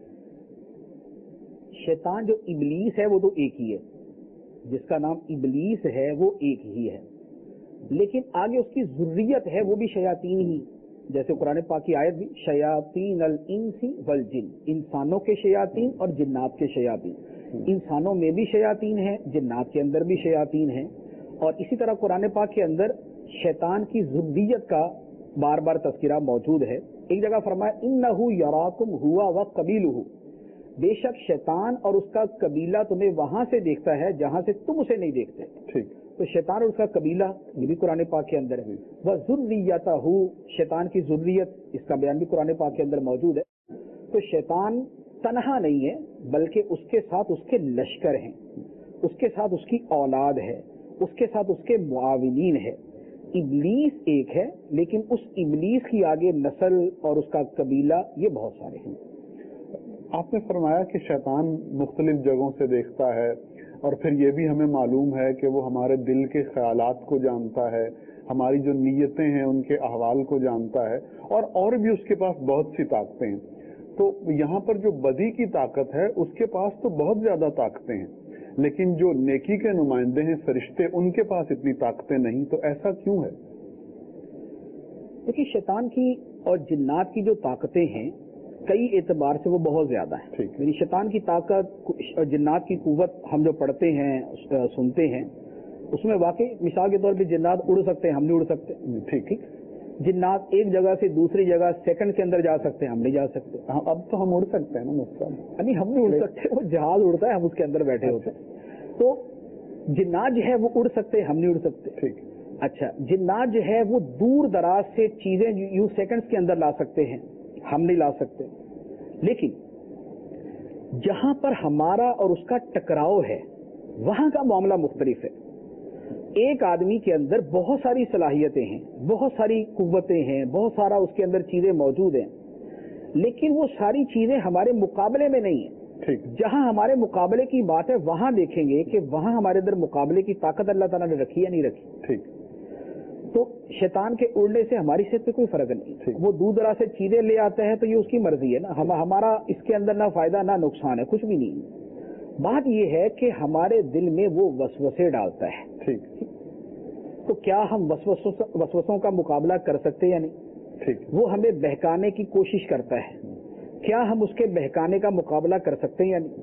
شیطان جو ابلیس ہے وہ تو ایک ہی ہے، جس کا نام ابلیس ہے وہ ایک ہی ہے، لیکن آگے اس کی ذریت ہے وہ بھی شیاطین ہی. جیسے قرآن پاک کی آیت بھی شیاطین الانس والجن، انسانوں کے شیاطین اور جنات کے شیاطین. انسانوں میں بھی شیاطین ہیں، جنات کے اندر بھی شیاطین ہیں. اور اسی طرح قرآن پاک کے اندر شیطان کی ذریت کا بار بار تذکرہ موجود ہے. ایک جگہ فرمایا انہ یراکم ہوا وقبیلہ، بے شک شیطان اور اس کا قبیلہ تمہیں وہاں سے دیکھتا ہے جہاں سے تم اسے نہیں دیکھتے. ٹھیک. تو شیطان اور اس کا قبیلہ یہ بھی قرآن پاک کے اندر ہے. وَذُرِّيَّتَهُ شیطان کی ذریت اس کا بیان بھی قرآن پاک کے اندر موجود ہے. تو شیطان تنہا نہیں ہے بلکہ اس کے ساتھ اس کے لشکر ہیں, اس کے ساتھ اس کی اولاد ہے, اس کے ساتھ اس کے معاونین ہے. ابلیس ایک ہے لیکن اس ابلیس کی آگے نسل اور اس کا قبیلہ یہ بہت سارے ہیں. آپ نے فرمایا کہ شیطان مختلف جگہوں سے دیکھتا ہے اور پھر یہ بھی ہمیں معلوم ہے کہ وہ ہمارے دل کے خیالات کو جانتا ہے, ہماری جو نیتیں ہیں ان کے احوال کو جانتا ہے, اور بھی اس کے پاس بہت سی طاقتیں ہیں. تو یہاں پر جو بدی کی طاقت ہے اس کے پاس تو بہت زیادہ طاقتیں ہیں, لیکن جو نیکی کے نمائندے ہیں فرشتے, ان کے پاس اتنی طاقتیں نہیں. تو ایسا کیوں ہے؟ دیکھیے شیطان کی اور جنات کی جو طاقتیں ہیں کئی اعتبار سے وہ بہت زیادہ ہے. یعنی شیطان کی طاقت اور جنات کی قوت ہم جو پڑھتے ہیں سنتے ہیں اس میں واقعی مثال کے طور پہ جنات اڑ سکتے ہیں, ہم نہیں اڑ سکتے. ٹھیک. جنات ایک جگہ سے دوسری جگہ سیکنڈ کے اندر جا سکتے ہیں, ہم نہیں جا سکتے. اب تو ہم اڑ سکتے ہیں نا مفتا, نہیں ہم نہیں اڑ سکتے, وہ جہاز اڑتا ہے ہم اس کے اندر بیٹھے ہوتے ہیں. تو جنات جو ہے وہ اڑ سکتے ہیں, ہم نہیں اڑ سکتے. ٹھیک. اچھا جنات جو ہے وہ دور دراز سے چیزیں یوں سیکنڈز کے اندر لا سکتے ہیں, ہم نہیں لا سکتے. لیکن جہاں پر ہمارا اور اس کا ٹکراؤ ہے وہاں کا معاملہ مختلف ہے. ایک آدمی کے اندر بہت ساری صلاحیتیں ہیں, بہت ساری قوتیں ہیں, بہت سارا اس کے اندر چیزیں موجود ہیں, لیکن وہ ساری چیزیں ہمارے مقابلے میں نہیں ہیں. جہاں ہمارے مقابلے کی بات ہے وہاں دیکھیں گے کہ وہاں ہمارے اندر مقابلے کی طاقت اللہ تعالیٰ نے رکھی یا نہیں رکھی. ٹھیک. تو شیطان کے اڑنے سے ہماری صحت پہ کوئی فرق نہیں. وہ دور دراز سے چیزیں لے آتے ہیں تو یہ اس کی مرضی ہے نا, ہمارا اس کے اندر نہ فائدہ نہ نقصان ہے, کچھ بھی نہیں. بات یہ ہے کہ ہمارے دل میں وہ وسوسے ڈالتا ہے. ٹھیک. تو کیا ہم وسوسوں کا مقابلہ کر سکتے یا نہیں؟ ٹھیک. وہ ہمیں بہکانے کی کوشش کرتا ہے, کیا ہم اس کے بہکانے کا مقابلہ کر سکتے ہیں یا نہیں؟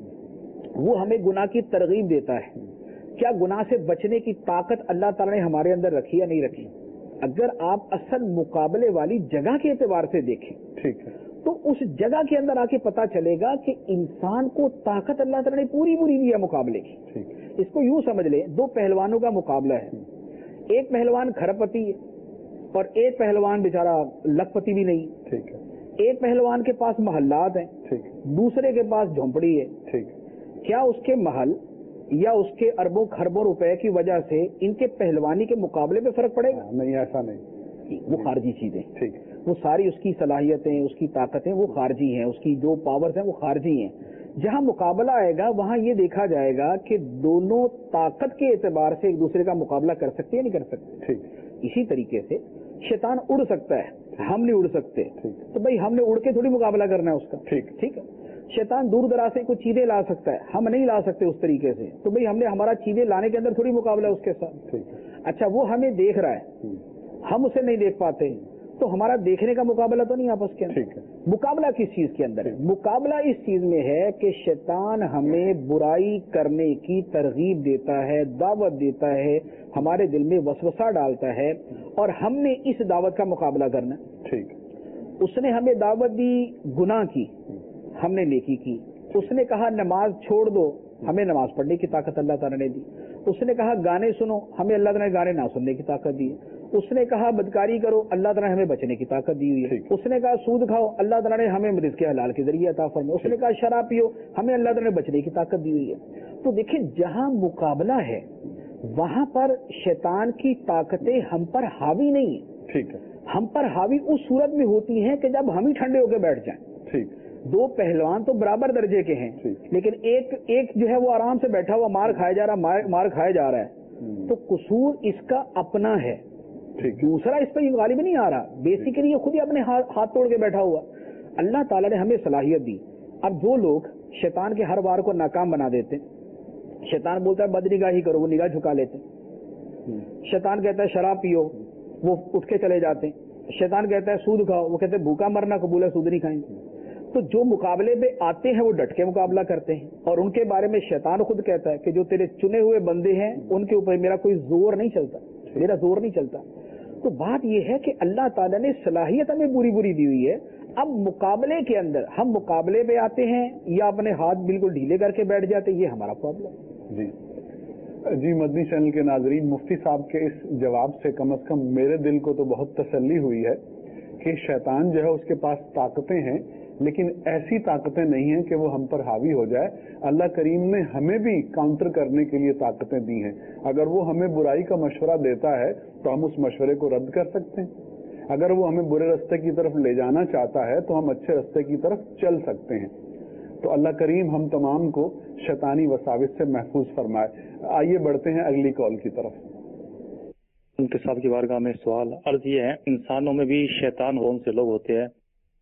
وہ ہمیں گناہ کی ترغیب دیتا ہے, کیا گناہ سے بچنے کی طاقت اللہ تعالیٰ نے ہمارے اندر رکھی یا نہیں رکھی؟ اگر آپ اصل مقابلے والی جگہ کے اعتبار سے دیکھیں ٹھیک ہے تو اس جگہ کے اندر آ کے پتا چلے گا کہ انسان کو طاقت اللہ تعالیٰ نے پوری دی ہے مقابلے کی. اس کو یوں سمجھ لیں, دو پہلوانوں کا مقابلہ ہے. ایک پہلوان کھرپتی ہے اور ایک پہلوان بیچارہ لکھپتی بھی نہیں. ٹھیک ہے. ایک پہلوان کے پاس محلات ہیں, دوسرے کے پاس جھونپڑی ہے. ٹھیک. کیا اس کے محل یا اس کے اربوں خربوں روپے کی وجہ سے ان کے پہلوانی کے مقابلے پہ فرق پڑے گا؟ نہیں, ایسا نہیں. وہ خارجی چیزیں. ٹھیک. وہ ساری اس کی صلاحیتیں, اس کی طاقتیں وہ خارجی ہیں, اس کی جو پاورز ہیں وہ خارجی ہیں. جہاں مقابلہ آئے گا وہاں یہ دیکھا جائے گا کہ دونوں طاقت کے اعتبار سے ایک دوسرے کا مقابلہ کر سکتے یا نہیں کر سکتے. ٹھیک. اسی طریقے سے شیطان اڑ سکتا ہے, ہم نہیں اڑ سکتے. تو بھائی ہم نے اڑ کے تھوڑی مقابلہ کرنا ہے اس کا. ٹھیک ہے. شیطان دور دراز سے کچھ چیزیں لا سکتا ہے, ہم نہیں لا سکتے اس طریقے سے. تو بھئی ہم نے ہمارا چیزیں لانے کے اندر تھوڑی مقابلہ ہے اس کے ساتھ. اچھا وہ ہمیں دیکھ رہا ہے, ہم اسے نہیں دیکھ پاتے, تو ہمارا دیکھنے کا مقابلہ تو نہیں آپس کے اندر. مقابلہ کس چیز کے اندر ہے؟ مقابلہ اس چیز میں ہے کہ شیطان ہمیں برائی کرنے کی ترغیب دیتا ہے, دعوت دیتا ہے, ہمارے دل میں وسوسہ ڈالتا ہے اور ہم نے اس دعوت کا مقابلہ کرنا. ٹھیک. اس نے ہمیں دعوت دی گناہ کی, ہم نے نیکی کی. اس نے کہا نماز چھوڑ دو, ہمیں نماز پڑھنے کی طاقت اللہ تعالیٰ نے دی. اس نے کہا گانے سنو, ہمیں اللہ تعالیٰ نے گانے نہ سننے کی طاقت دی. اس نے کہا بدکاری کرو, اللہ تعالیٰ نے ہمیں بچنے کی طاقت دی ہوئی ہے. اس نے کہا سود کھاؤ, اللہ تعالیٰ نے ہمیں رزق حلال کے ذریعے عطا فرمایا. اس نے کہا شراب پیو, ہمیں اللہ تعالیٰ نے بچنے کی طاقت دی ہوئی ہے. تو دیکھیں جہاں مقابلہ ہے وہاں پر شیطان کی طاقتیں ہم پر حاوی نہیں ہیں. ٹھیک ہے. ہم پر حاوی اس صورت میں ہوتی ہیں کہ جب ہم ہی ٹھنڈے ہو کے بیٹھ جائیں. ٹھیک. دو پہلوان تو برابر درجے کے ہیں, لیکن ایک جو ہے وہ آرام سے بیٹھا ہوا مار کھایا جا رہا ہے. تو قصور اس کا اپنا ہے, دوسرا اس پہ غالب نہیں آ رہا. بیسیکلی یہ خود ہی اپنے ہاتھ توڑ کے بیٹھا ہوا. اللہ تعالیٰ نے ہمیں صلاحیت دی. اب جو لوگ شیطان کے ہر وار کو ناکام بنا دیتے, شیطان بولتا ہے بد نگاہی کرو, وہ نگاہ جھکا لیتے. شیطان کہتا ہے شراب پیو, وہ اٹھ کے چلے جاتے. شیطان کہتا ہے سود کھاؤ, وہ کہتے ہیں بھوکا مرنا قبول ہے, سود نہیں کھائیں گے. تو جو مقابلے پہ آتے ہیں وہ ڈٹ کے مقابلہ کرتے ہیں, اور ان کے بارے میں شیطان خود کہتا ہے کہ جو تیرے چنے ہوئے بندے ہیں ان کے اوپر میرا کوئی زور نہیں چلتا, میرا زور نہیں چلتا. تو بات یہ ہے کہ اللہ تعالیٰ نے صلاحیت ہمیں بری دی ہوئی ہے. اب مقابلے کے اندر ہم مقابلے پہ آتے ہیں یا اپنے ہاتھ بالکل ڈھیلے کر کے بیٹھ جاتے ہیں, یہ ہمارا پرابلم ہے. جی. جی مدنی چینل کے ناظرین، مفتی صاحب کے اس جواب سے کم از کم میرے دل کو تو بہت تسلی ہوئی ہے کہ شیطان جو ہے اس کے پاس طاقتیں ہیں، لیکن ایسی طاقتیں نہیں ہیں کہ وہ ہم پر حاوی ہو جائے۔ اللہ کریم نے ہمیں بھی کاؤنٹر کرنے کے لیے طاقتیں دی ہیں۔ اگر وہ ہمیں برائی کا مشورہ دیتا ہے تو ہم اس مشورے کو رد کر سکتے ہیں، اگر وہ ہمیں برے راستے کی طرف لے جانا چاہتا ہے تو ہم اچھے راستے کی طرف چل سکتے ہیں۔ تو اللہ کریم ہم تمام کو شیطانی وساوس سے محفوظ فرمائے۔ آئیے بڑھتے ہیں اگلی کال کی طرف۔ مفتی صاحب کی بارگاہ میں سوال عرض یہ ہے، انسانوں میں بھی شیطان کون سے لوگ ہوتے ہیں؟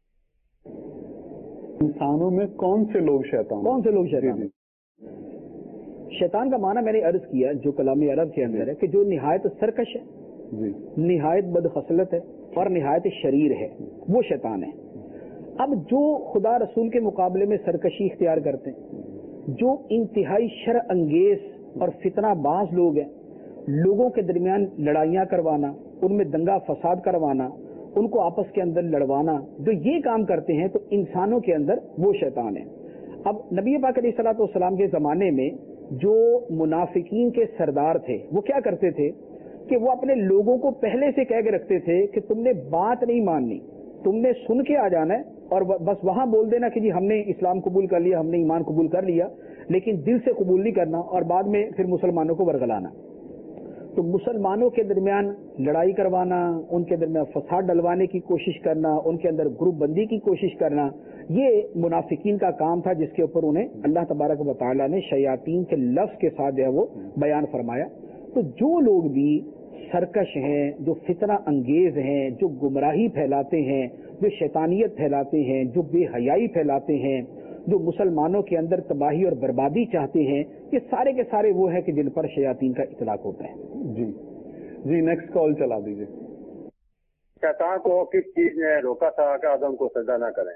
انسانوں میں کون سے لوگ شیطان؟ کون سے لوگ شیطان؟ شیطان کا معنی میں نے عرض کیا جو کلام عرب کے اندر ہے کہ جو نہایت سرکش ہے، جی، نہایت بدخصلت ہے اور نہایت شریر ہے، وہ شیطان ہے۔ اب جو خدا رسول کے مقابلے میں سرکشی اختیار کرتے ہیں، جو انتہائی شر انگیز اور فتنہ باز لوگ ہیں، لوگوں کے درمیان لڑائیاں کروانا، ان میں دنگا فساد کروانا، ان کو آپس کے اندر لڑوانا، جو یہ کام کرتے ہیں تو انسانوں کے اندر وہ شیطان ہے۔ اب نبی پاک علیہ الصلوۃ والسلام کے زمانے میں جو منافقین کے سردار تھے وہ کیا کرتے تھے کہ وہ اپنے لوگوں کو پہلے سے کہہ کے رکھتے تھے کہ تم نے بات نہیں ماننی، تم نے سن کے آ جانا ہے اور بس وہاں بول دینا کہ جی ہم نے اسلام قبول کر لیا، ہم نے ایمان قبول کر لیا، لیکن دل سے قبول نہیں کرنا اور بعد میں پھر مسلمانوں کو ورگلانا۔ تو مسلمانوں کے درمیان لڑائی کروانا، ان کے درمیان فساد ڈلوانے کی کوشش کرنا، ان کے اندر گروپ بندی کی کوشش کرنا، یہ منافقین کا کام تھا، جس کے اوپر انہیں اللہ تبارک و تعالیٰ نے شیاطین کے لفظ کے ساتھ جو ہے وہ بیان فرمایا۔ تو جو لوگ بھی سرکش ہیں، جو فتنہ انگیز ہیں، جو گمراہی پھیلاتے ہیں، جو شیطانیت پھیلاتے ہیں، جو بے حیائی پھیلاتے ہیں، جو مسلمانوں کے اندر تباہی اور بربادی چاہتے ہیں، یہ سارے کے سارے وہ ہیں کہ جن پر شیاطین کا اطلاق ہوتا ہے۔ جی جی، نیکسٹ کال چلا دیجیے۔ شیطان کو کس چیز نے روکا تھا کہ آدم کو سجدہ نہ کریں؟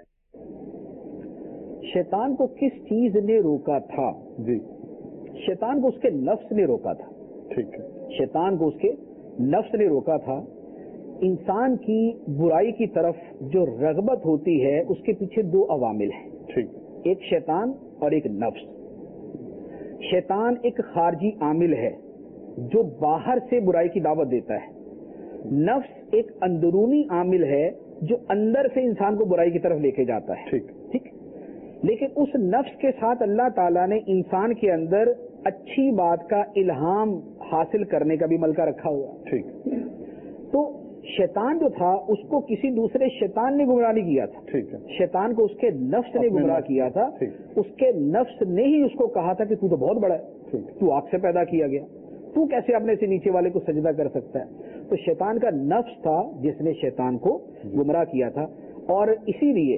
شیطان کو کس چیز نے روکا تھا؟ جی، شیطان کو اس کے نفس نے روکا تھا۔ ٹھیک ہے، شیطان کو اس کے نفس نے روکا تھا۔ انسان کی برائی کی طرف جو رغبت ہوتی ہے اس کے پیچھے دو عوامل ہیں، ٹھیک، ایک شیطان اور ایک نفس۔ شیطان ایک خارجی عامل ہے جو باہر سے برائی کی دعوت دیتا ہے، نفس ایک اندرونی عامل ہے جو اندر سے انسان کو برائی کی طرف لے کے جاتا ہے۔ ٹھیک، لیکن اس نفس کے ساتھ اللہ تعالیٰ نے انسان کے اندر اچھی بات کا الہام حاصل کرنے کا بھی ملکہ رکھا ہوا۔ ٹھیک، تو شیطان جو تھا اس کو کسی دوسرے شیطان نے گمراہ نہیں کیا تھا، ٹھیک ہے، شیطان کو اس کے نفس نے گمراہ کیا تھا۔ اس کے نفس نے ہی اس کو کہا تھا کہ تو بہت بڑا ہے، تو آگ سے پیدا کیا گیا، تو کیسے اپنے سے نیچے والے کو سجدہ کر سکتا ہے؟ تو شیطان کا نفس تھا جس نے شیطان کو گمراہ کیا تھا۔ اور اسی لیے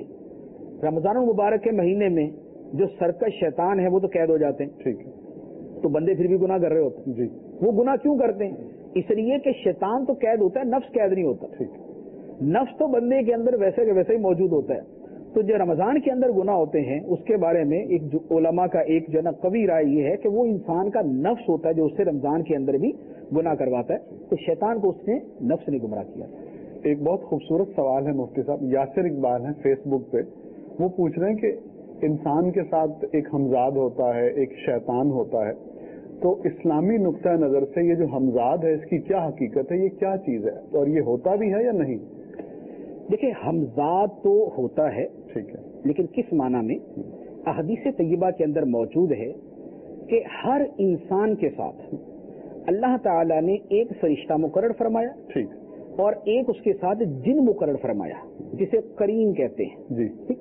رمضان المبارک کے مہینے میں جو سرکش شیطان ہے وہ تو قید ہو جاتے ہیں، ٹھیک ہے، تو بندے پھر بھی گناہ کر رہے ہوتے ہیں۔ جی، وہ گناہ کیوں کرتے ہیں؟ اس لیے کہ شیطان تو قید ہوتا ہے، نفس قید نہیں ہوتا۔ ٹھیک، نفس تو بندے کے اندر ویسے کے ویسے ہی موجود ہوتا ہے۔ تو جو رمضان کے اندر گناہ ہوتے ہیں اس کے بارے میں ایک جو علماء کا ایک جو نا قوی رائے یہ ہے کہ وہ انسان کا نفس ہوتا ہے جو اسے رمضان کے اندر بھی گناہ کرواتا ہے۔ تو شیطان کو اس نے نفس نے گمراہ کیا تھا۔ ایک بہت خوبصورت سوال ہے مفتی صاحب، یاسر اقبال ہیں فیس بک پہ، وہ پوچھ رہے ہیں کہ انسان کے ساتھ ایک ہمزاد ہوتا ہے، ایک شیطان ہوتا ہے، تو اسلامی نقطہ نظر سے یہ جو ہمزاد ہے اس کی کیا حقیقت ہے، یہ کیا چیز ہے اور یہ ہوتا بھی ہے یا نہیں؟ دیکھیں، ہمزاد تو ہوتا ہے، ٹھیک ہے، لیکن کس معنی میں؟ احادیث طیبہ کے اندر موجود ہے کہ ہر انسان کے ساتھ اللہ تعالیٰ نے ایک فرشتہ مقرر فرمایا، ٹھیک، اور ایک اس کے ساتھ جن مقرر فرمایا جسے قرین کہتے ہیں۔ جی، ٹھیک،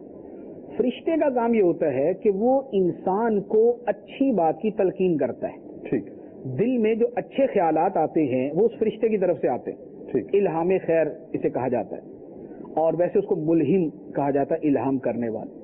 فرشتے کا کام یہ ہوتا ہے کہ وہ انسان کو اچھی بات کی تلقین کرتا ہے۔ ٹھیک، دل میں جو اچھے خیالات آتے ہیں وہ اس فرشتے کی طرف سے آتے ہیں، ٹھیک، الہام خیر اسے کہا جاتا ہے، اور ویسے اس کو ملہم کہا جاتا ہے، الہام کرنے والا۔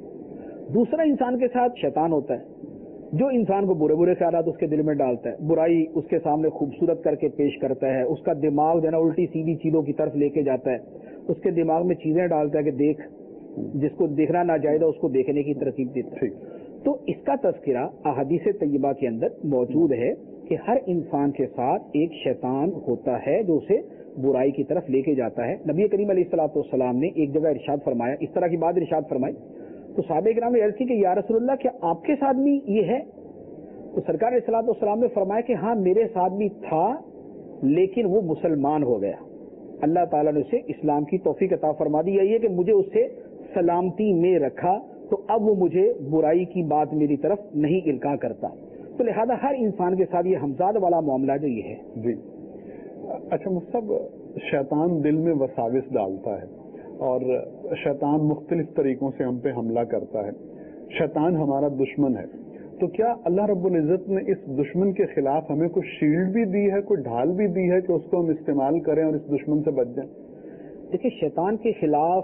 دوسرا انسان کے ساتھ شیطان ہوتا ہے جو انسان کو برے برے خیالات اس کے دل میں ڈالتا ہے، برائی اس کے سامنے خوبصورت کر کے پیش کرتا ہے، اس کا دماغ جو ہے نا الٹی سیدھی چیزوں کی طرف لے کے جاتا ہے، اس کے دماغ میں چیزیں ڈالتا ہے کہ دیکھ، جس کو دیکھنا ناجائز ہے اس کو دیکھنے کی ترغیب دیتا ہے۔ تو اس کا تذکرہ احادیث طیبہ کے اندر موجود ہے کہ ہر انسان کے ساتھ ایک شیطان ہوتا ہے جو اسے برائی کی طرف لے کے جاتا ہے۔ نبی کریم علیہ الصلوۃ والسلام نے ایک جگہ ارشاد فرمایا، اس طرح کی بات ارشاد فرمائی، تو صحابہ کرام نے عرض کی کہ یا رسول اللہ کیا آپ کے ساتھ بھی یہ ہے؟ تو سرکار علیہ الصلوۃ والسلام نے فرمایا کہ ہاں میرے ساتھ بھی تھا لیکن وہ مسلمان ہو گیا، اللہ تعالیٰ نے اسے اسلام کی توفیق عطا فرما دی، یہی ہے کہ مجھے اس سے سلامتی میں رکھا، تو اب وہ مجھے برائی کی بات میری طرف نہیں القاء کرتا۔ تو لہذا ہر انسان کے ساتھ یہ ہمزاد والا معاملہ جو یہ ہے۔ جی اچھا مصطب، شیطان دل میں وساوس ڈالتا ہے اور شیطان مختلف طریقوں سے ہم پہ حملہ کرتا ہے، شیطان ہمارا دشمن ہے، تو کیا اللہ رب العزت نے اس دشمن کے خلاف ہمیں کوئی شیلڈ بھی دی ہے، کوئی ڈھال بھی دی ہے کہ اس کو ہم استعمال کریں اور اس دشمن سے بچ جائیں؟ دیکھیں شیطان کے خلاف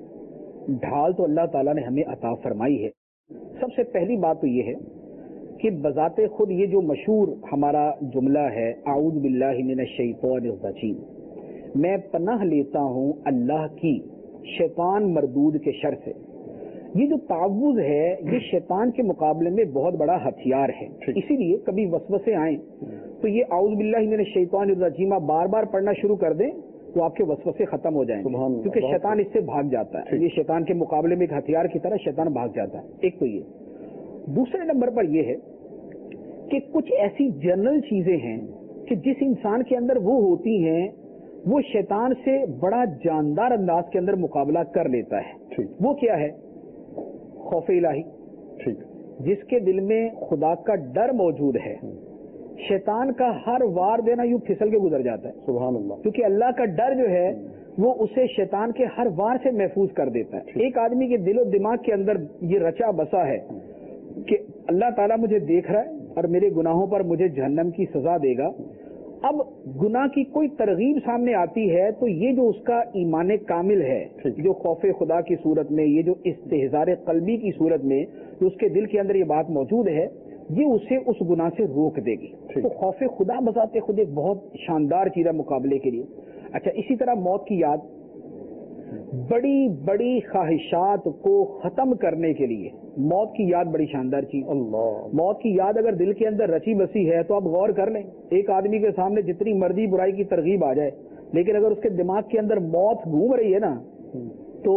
ڈھال تو اللہ تعالیٰ نے ہمیں عطا فرمائی ہے۔ سب سے پہلی بات تو یہ ہے کہ بذات خود یہ جو مشہور ہمارا جملہ ہے اعوذ باللہ من الشیطان الرجیم، میں پناہ لیتا ہوں اللہ کی شیطان مردود کے شر سے، یہ جو تعوذ ہے یہ شیطان کے مقابلے میں بہت بڑا ہتھیار ہے۔ اسی لیے کبھی وسوسے آئیں تو یہ اعوذ باللہ من الشیطان الرجیم آپ بار بار پڑھنا شروع کر دیں تو آپ کے وسوسے ختم ہو جائیں گے، کیونکہ شیطان اس سے بھاگ جاتا ہے، یہ شیطان کے مقابلے میں ایک ہتھیار کی طرح شیطان بھاگ جاتا ہے۔ ایک تو یہ، دوسرے نمبر پر یہ ہے کہ کچھ ایسی جنرل چیزیں ہیں کہ جس انسان کے اندر وہ ہوتی ہیں وہ شیطان سے بڑا جاندار انداز کے اندر مقابلہ کر لیتا ہے۔ وہ کیا ہے؟ خوف الہی، جس کے دل میں خدا کا ڈر موجود ہے، شیطان کا ہر وار دینا یوں پھسل کے گزر جاتا ہے، سبحان اللہ، کیونکہ اللہ کا ڈر جو ہے وہ اسے شیطان کے ہر وار سے محفوظ کر دیتا ہے۔ ایک آدمی کے دل و دماغ کے اندر یہ رچا بسا ہے کہ اللہ تعالیٰ مجھے دیکھ رہا ہے اور میرے گناہوں پر مجھے جہنم کی سزا دے گا۔ اب گناہ کی کوئی ترغیب سامنے آتی ہے تو یہ جو اس کا ایمان کامل ہے، جو خوف خدا کی صورت میں، یہ جو استحضار قلبی کی صورت میں جو اس کے دل کے اندر یہ بات موجود ہے، یہ اسے اس گناہ سے روک دے گی۔ تو خوف خدا بذات خود ایک بہت شاندار چیز ہے مقابلے کے لیے۔ اچھا، اسی طرح موت کی یاد، بڑی بڑی خواہشات کو ختم کرنے کے لیے موت کی یاد بڑی شاندار چیز۔ اللہ، موت کی یاد اگر دل کے اندر رچی بسی ہے تو آپ غور کر لیں، ایک آدمی کے سامنے جتنی مرضی برائی کی ترغیب آ جائے لیکن اگر اس کے دماغ کے اندر موت گھوم رہی ہے نا تو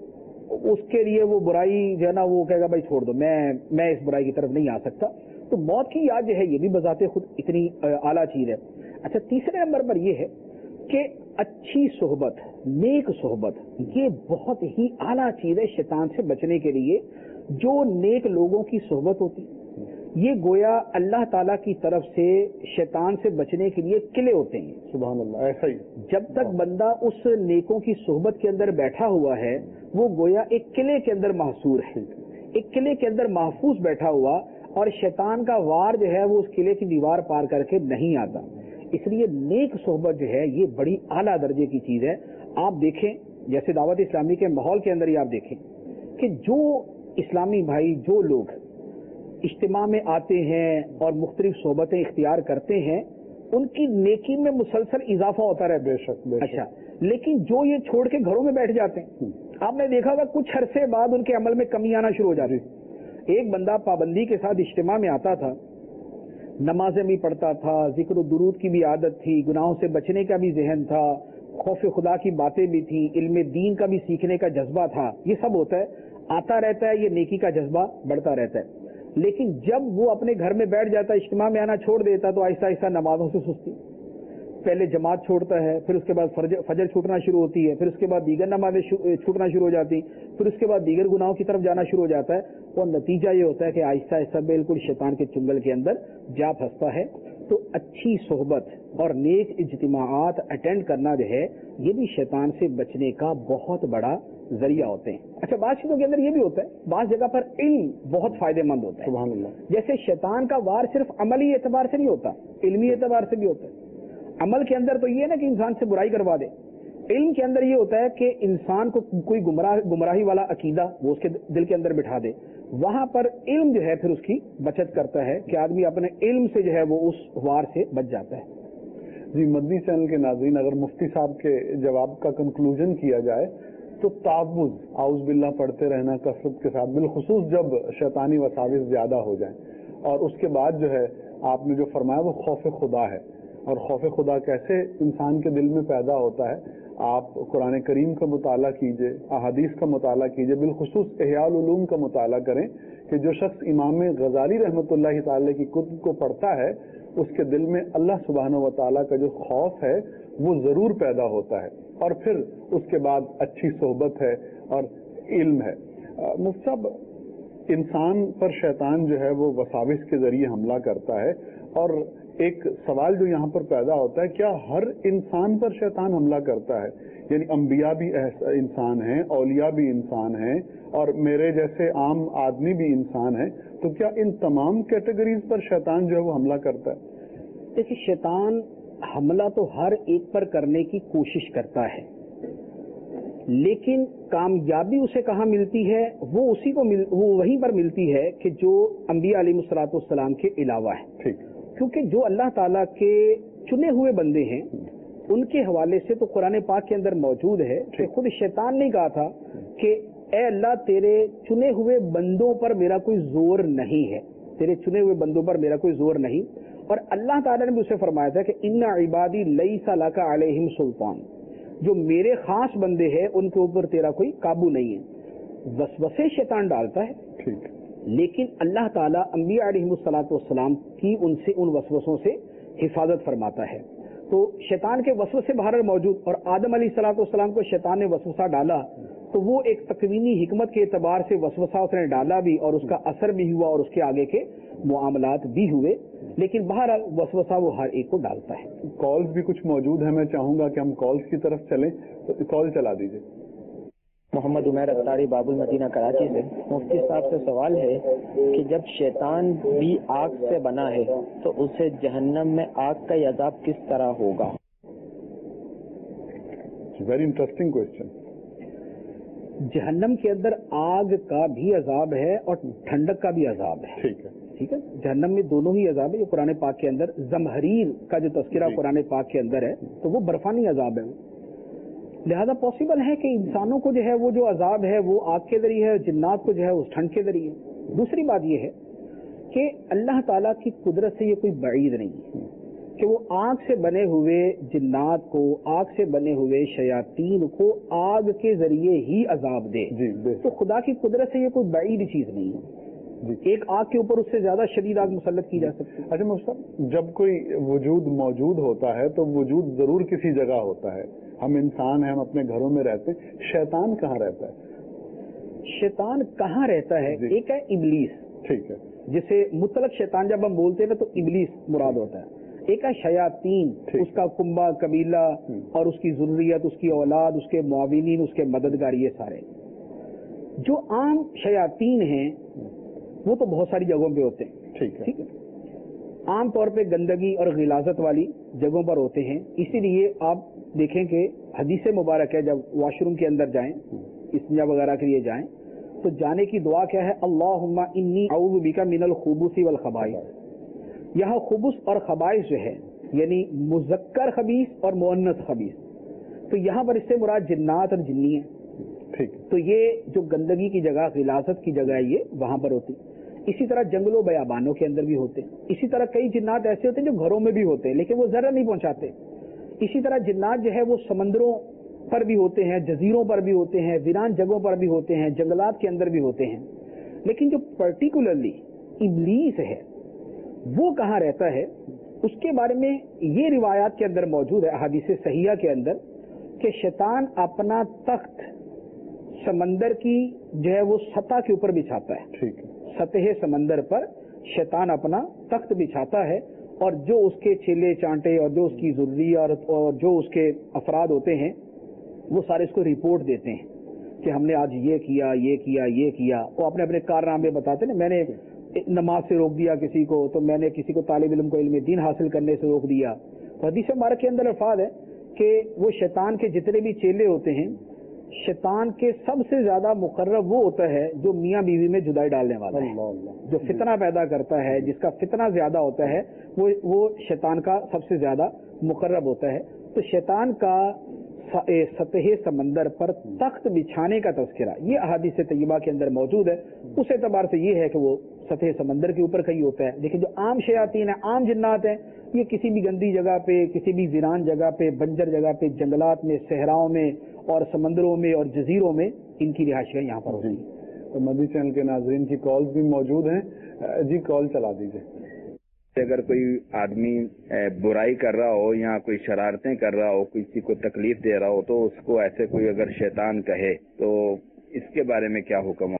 اس کے لیے وہ برائی جو ہے نا وہ کہے گا بھائی چھوڑ دو، میں اس برائی کی طرف نہیں آ سکتا۔ تو موت کی یاد جو ہے یہ بھی بذات خود اتنی اعلیٰ چیز ہے۔ اچھا، تیسرے نمبر پر یہ ہے کہ اچھی صحبت، نیک صحبت، یہ بہت ہی اعلیٰ چیز ہے شیطان سے بچنے کے لیے۔ جو نیک لوگوں کی صحبت ہوتی یہ گویا اللہ تعالیٰ کی طرف سے شیطان سے بچنے کے لیے قلعے ہوتے ہیں۔ سبحان اللہ، ایسا ہی جب تک بندہ اس نیکوں کی صحبت کے اندر بیٹھا ہوا ہے وہ گویا ایک قلعے کے اندر محصور ہے، ایک قلعے کے اندر محفوظ بیٹھا ہوا، اور شیطان کا وار جو ہے وہ اس قلعے کی دیوار پار کر کے نہیں آتا۔ اس لیے نیک صحبت جو ہے یہ بڑی اعلیٰ درجے کی چیز ہے۔ آپ دیکھیں جیسے دعوت اسلامی کے ماحول کے اندر ہی آپ دیکھیں کہ جو اسلامی بھائی، جو لوگ اجتماع میں آتے ہیں اور مختلف صحبتیں اختیار کرتے ہیں ان کی نیکی میں مسلسل اضافہ ہوتا رہتا ہے۔ بے شک۔ اچھا، لیکن جو یہ چھوڑ کے گھروں میں بیٹھ جاتے ہیں، آپ نے دیکھا ہوگا کچھ عرصے بعد ان کے عمل میں کمی آنا شروع ہو جاتی ہے۔ ایک بندہ پابندی کے ساتھ اجتماع میں آتا تھا، نمازیں بھی پڑھتا تھا، ذکر و درود کی بھی عادت تھی، گناہوں سے بچنے کا بھی ذہن تھا، خوف خدا کی باتیں بھی تھیں، علم دین کا بھی سیکھنے کا جذبہ تھا، یہ سب ہوتا ہے، آتا رہتا ہے، یہ نیکی کا جذبہ بڑھتا رہتا ہے۔ لیکن جب وہ اپنے گھر میں بیٹھ جاتا، اجتماع میں آنا چھوڑ دیتا تو آہستہ آہستہ نمازوں سے سستی، پہلے جماعت چھوڑتا ہے، پھر اس کے بعد فجر چھوٹنا شروع ہوتی ہے، پھر اس کے بعد دیگر نمازیں چھوٹنا شروع ہو جاتی، پھر اس کے بعد دیگر گناہوں کی طرف جانا شروع ہو جاتا ہے، اور نتیجہ یہ ہوتا ہے کہ آہستہ آہستہ بالکل شیطان کے چنگل کے اندر جا پھنستا ہے۔ تو اچھی صحبت اور نیک اجتماعات اٹینڈ کرنا جو ہے یہ بھی شیطان سے بچنے کا بہت بڑا ذریعہ ہوتے ہیں۔ اچھا، بعض چیزوں کے اندر یہ بھی ہوتا ہے، بعض جگہ پر علم بہت فائدہ مند ہوتا ہے۔ سبحان اللہ، جیسے شیطان کا وار صرف عملی اعتبار سے نہیں ہوتا، علمی اعتبار سے بھی ہوتا ہے۔ عمل کے اندر تو یہ ہے نا کہ انسان سے برائی کروا دے، علم کے اندر یہ ہوتا ہے کہ انسان کو کوئی گمراہی والا عقیدہ وہ اس کے دل کے اندر بٹھا دے، وہاں پر علم جو ہے پھر اس کی بچت کرتا ہے کہ آدمی اپنے علم سے جو ہے وہ اس وار سے بچ جاتا ہے۔ جی، مدنی چینل کے ناظرین، اگر مفتی صاحب کے جواب کا کنکلوژن کیا جائے تو تعوذ، اعوذ باللہ پڑھتے رہنا کثرت کے ساتھ، بالخصوص جب شیطانی وساوس زیادہ ہو جائیں، اور اس کے بعد جو ہے آپ نے جو فرمایا وہ خوف خدا ہے، اور خوف خدا کیسے انسان کے دل میں پیدا ہوتا ہے، آپ قرآن کریم کا مطالعہ کیجئے، احادیث کا مطالعہ کیجئے، بالخصوص احیاء العلوم کا مطالعہ کریں کہ جو شخص امام غزالی رحمۃ اللہ تعالی کی کتب کو پڑھتا ہے اس کے دل میں اللہ سبحانہ و تعالیٰ کا جو خوف ہے وہ ضرور پیدا ہوتا ہے، اور پھر اس کے بعد اچھی صحبت ہے اور علم ہے۔ مفتی صاحب، انسان پر شیطان جو ہے وہ وساوس کے ذریعے حملہ کرتا ہے، اور ایک سوال جو یہاں پر پیدا ہوتا ہے، کیا ہر انسان پر شیطان حملہ کرتا ہے؟ یعنی انبیاء بھی انسان ہیں، اولیاء بھی انسان ہیں، اور میرے جیسے عام آدمی بھی انسان ہیں، تو کیا ان تمام کیٹیگریز پر شیطان جو ہے وہ حملہ کرتا ہے؟ دیکھیے، شیطان حملہ تو ہر ایک پر کرنے کی کوشش کرتا ہے، لیکن کامیابی اسے کہاں ملتی ہے؟ وہ وہیں پر ملتی ہے کہ جو انبیاء علیہ الصلوۃ والسلام کے علاوہ ہے۔ ٹھیک، کیونکہ جو اللہ تعالیٰ کے چنے ہوئے بندے ہیں ان کے حوالے سے تو قرآن پاک کے اندر موجود ہے کہ خود شیطان نے کہا تھا کہ اے اللہ، تیرے چنے ہوئے بندوں پر میرا کوئی زور نہیں ہے، تیرے چنے ہوئے بندوں پر میرا کوئی زور نہیں۔ اور اللہ تعالیٰ نے بھی اسے فرمایا تھا کہ ان عبادی لیس لک علیہم سلطان، جو میرے خاص بندے ہیں ان کے اوپر تیرا کوئی قابو نہیں ہے۔ وسوسے شیطان ڈالتا ہے، ٹھیک، لیکن اللہ تعالیٰ انبیاء علیہ الصلوۃ والسلام کی ان وسوسوں سے حفاظت فرماتا ہے۔ تو شیطان کے وسوسے بہرحال موجود، اور آدم علیہ الصلوۃ والسلام کو شیطان نے وسوسہ ڈالا تو وہ ایک تکوینی حکمت کے اعتبار سے وسوسہ اس نے ڈالا بھی، اور اس کا اثر بھی ہوا، اور اس کے آگے کے معاملات بھی ہوئے، لیکن بہرحال وسوسہ وہ ہر ایک کو ڈالتا ہے۔ کالز بھی کچھ موجود ہیں، میں چاہوں گا کہ ہم کالز کی طرف چلیں، تو کال چلا دیجیے۔ محمد عمیر اتاری، باب المدینہ، کراچی سے۔ مفتی صاحب سے سوال ہے کہ جب شیطان بھی آگ سے بنا ہے تو اسے جہنم میں آگ کا عذاب کس طرح ہوگا؟ Very interesting question. جہنم کے اندر آگ کا بھی عذاب ہے اور ٹھنڈک کا بھی عذاب ہے۔ ٹھیک ہے، ٹھیک ہے، جہنم میں دونوں ہی عذاب ہے۔ جو قرآن پاک کے اندر زمہریر کا جو تذکرہ قرآن پاک کے اندر ہے تو وہ برفانی عذاب ہے، لہذا پاسبل ہے کہ انسانوں کو جو ہے وہ جو عذاب ہے وہ آگ کے ذریعے ہے، جنات کو جو ہے اس ٹھنڈ کے ذریعے۔ دوسری بات یہ ہے کہ اللہ تعالیٰ کی قدرت سے یہ کوئی بعید نہیں ہے کہ وہ آگ سے بنے ہوئے جنات کو، آگ سے بنے ہوئے شیاطین کو آگ کے ذریعے ہی عذاب دے۔ تو خدا کی قدرت سے یہ کوئی بعید چیز نہیں ہے، ایک آگ کے اوپر اس سے زیادہ شدید آگ مسلط کی جا سکتی ہے۔ اچھا مفتی، جب کوئی وجود موجود ہوتا ہے تو وجود ضرور کسی جگہ ہوتا ہے، ہم انسان ہیں، ہم اپنے گھروں میں رہتے ہیں، شیطان کہاں رہتا ہے؟ شیطان کہاں رہتا ہے؟ ایک ہے ابلیس، ٹھیک ہے، جسے مطلق شیطان جب ہم بولتے ہیں نا تو ابلیس مراد ہوتا ہے۔ ایک ہے شیاطین، اس کا کنبہ قبیلہ اور اس کی ذریت، اس کی اولاد، اس کے معاونین، اس کے مددگار، یہ سارے جو عام شیاطین ہیں وہ تو بہت ساری جگہوں پہ ہوتے ہیں، ٹھیک ہے، عام طور پہ گندگی اور غلاظت والی جگہوں پر ہوتے ہیں۔ اسی لیے آپ دیکھیں کہ حدیث مبارک ہے، جب واش روم کے اندر جائیں، استنجا وغیرہ کے لیے جائیں، تو جانے کی دعا کیا ہے؟ اللہم انی اعوذ بک من الخبث والخبائث۔ یہاں خبث اور خبائث جو ہے یعنی مذکر خبیث اور مؤنث خبیث، تو یہاں پر اس سے مراد جنات اور جنی ہیں، ٹھیک، تو یہ جو گندگی کی جگہ، غلاظت کی جگہ ہے، یہ وہاں پر ہوتی۔ اسی طرح جنگل و بیابانوں کے اندر بھی ہوتے ہیں۔ اسی طرح کئی جنات ایسے ہوتے ہیں جو گھروں میں بھی ہوتے ہیں لیکن وہ ضرر نہیں پہنچاتے۔ اسی طرح جنات جو ہے وہ سمندروں پر بھی ہوتے ہیں، جزیروں پر بھی ہوتے ہیں، ویران جگہوں پر بھی ہوتے ہیں، جنگلات کے اندر بھی ہوتے ہیں۔ لیکن جو پرٹیکولرلی ابلیس ہے وہ کہاں رہتا ہے، اس کے بارے میں یہ روایات کے اندر موجود ہے، احادیث صحیحہ کے اندر، کہ شیطان اپنا تخت سمندر کی جو ہے وہ سطح کے اوپر بچھاتا ہے، ٹھیک ہے، سطح سمندر پر شیطان اپنا تخت بچھاتا ہے، اور جو اس کے چیلے چانٹے اور جو اس کی ذریت اور جو اس کے افراد ہوتے ہیں وہ سارے اس کو رپورٹ دیتے ہیں کہ ہم نے آج یہ کیا، یہ کیا، یہ کیا۔ وہ اپنے اپنے کارنامے بتاتے ہیں، میں نے نماز سے روک دیا کسی کو، تو میں نے کسی کو طالب علم کو علم دین حاصل کرنے سے روک دیا۔ تو حدیث مبارک کے اندر الفاظ ہے کہ وہ شیطان کے جتنے بھی چیلے ہوتے ہیں، شیطان کے سب سے زیادہ مقرب وہ ہوتا ہے جو میاں بیوی میں جدائی ڈالنے والا ہے، جو فتنہ پیدا کرتا ہے، جس کا فتنہ زیادہ ہوتا ہے، وہ شیطان کا سب سے زیادہ مقرب ہوتا ہے۔ تو شیطان کا سطح سمندر پر تخت بچھانے کا تذکرہ یہ احادیث طیبہ کے اندر موجود ہے۔ اس اعتبار سے یہ ہے کہ وہ سطح سمندر کے اوپر کہیں ہوتا ہے، لیکن جو عام شیاطین ہیں، عام جنات ہیں، یہ کسی بھی گندی جگہ پہ، کسی بھی ویران جگہ پہ، بنجر جگہ پہ، جنگلات میں، صحراؤں میں اور سمندروں میں اور جزیروں میں ان کی رہائش یہاں پر ہوتی ہے۔ مدنی چینل کے ناظرین کی کالز بھی موجود ہیں. جی کال چلا دیجیے. اگر کوئی آدمی برائی کر رہا ہو یا کوئی شرارتیں کر رہا ہو, کسی کو تکلیف دے رہا ہو, تو اس کو ایسے کوئی اگر شیطان کہے تو اس کے بارے میں کیا حکم ہو؟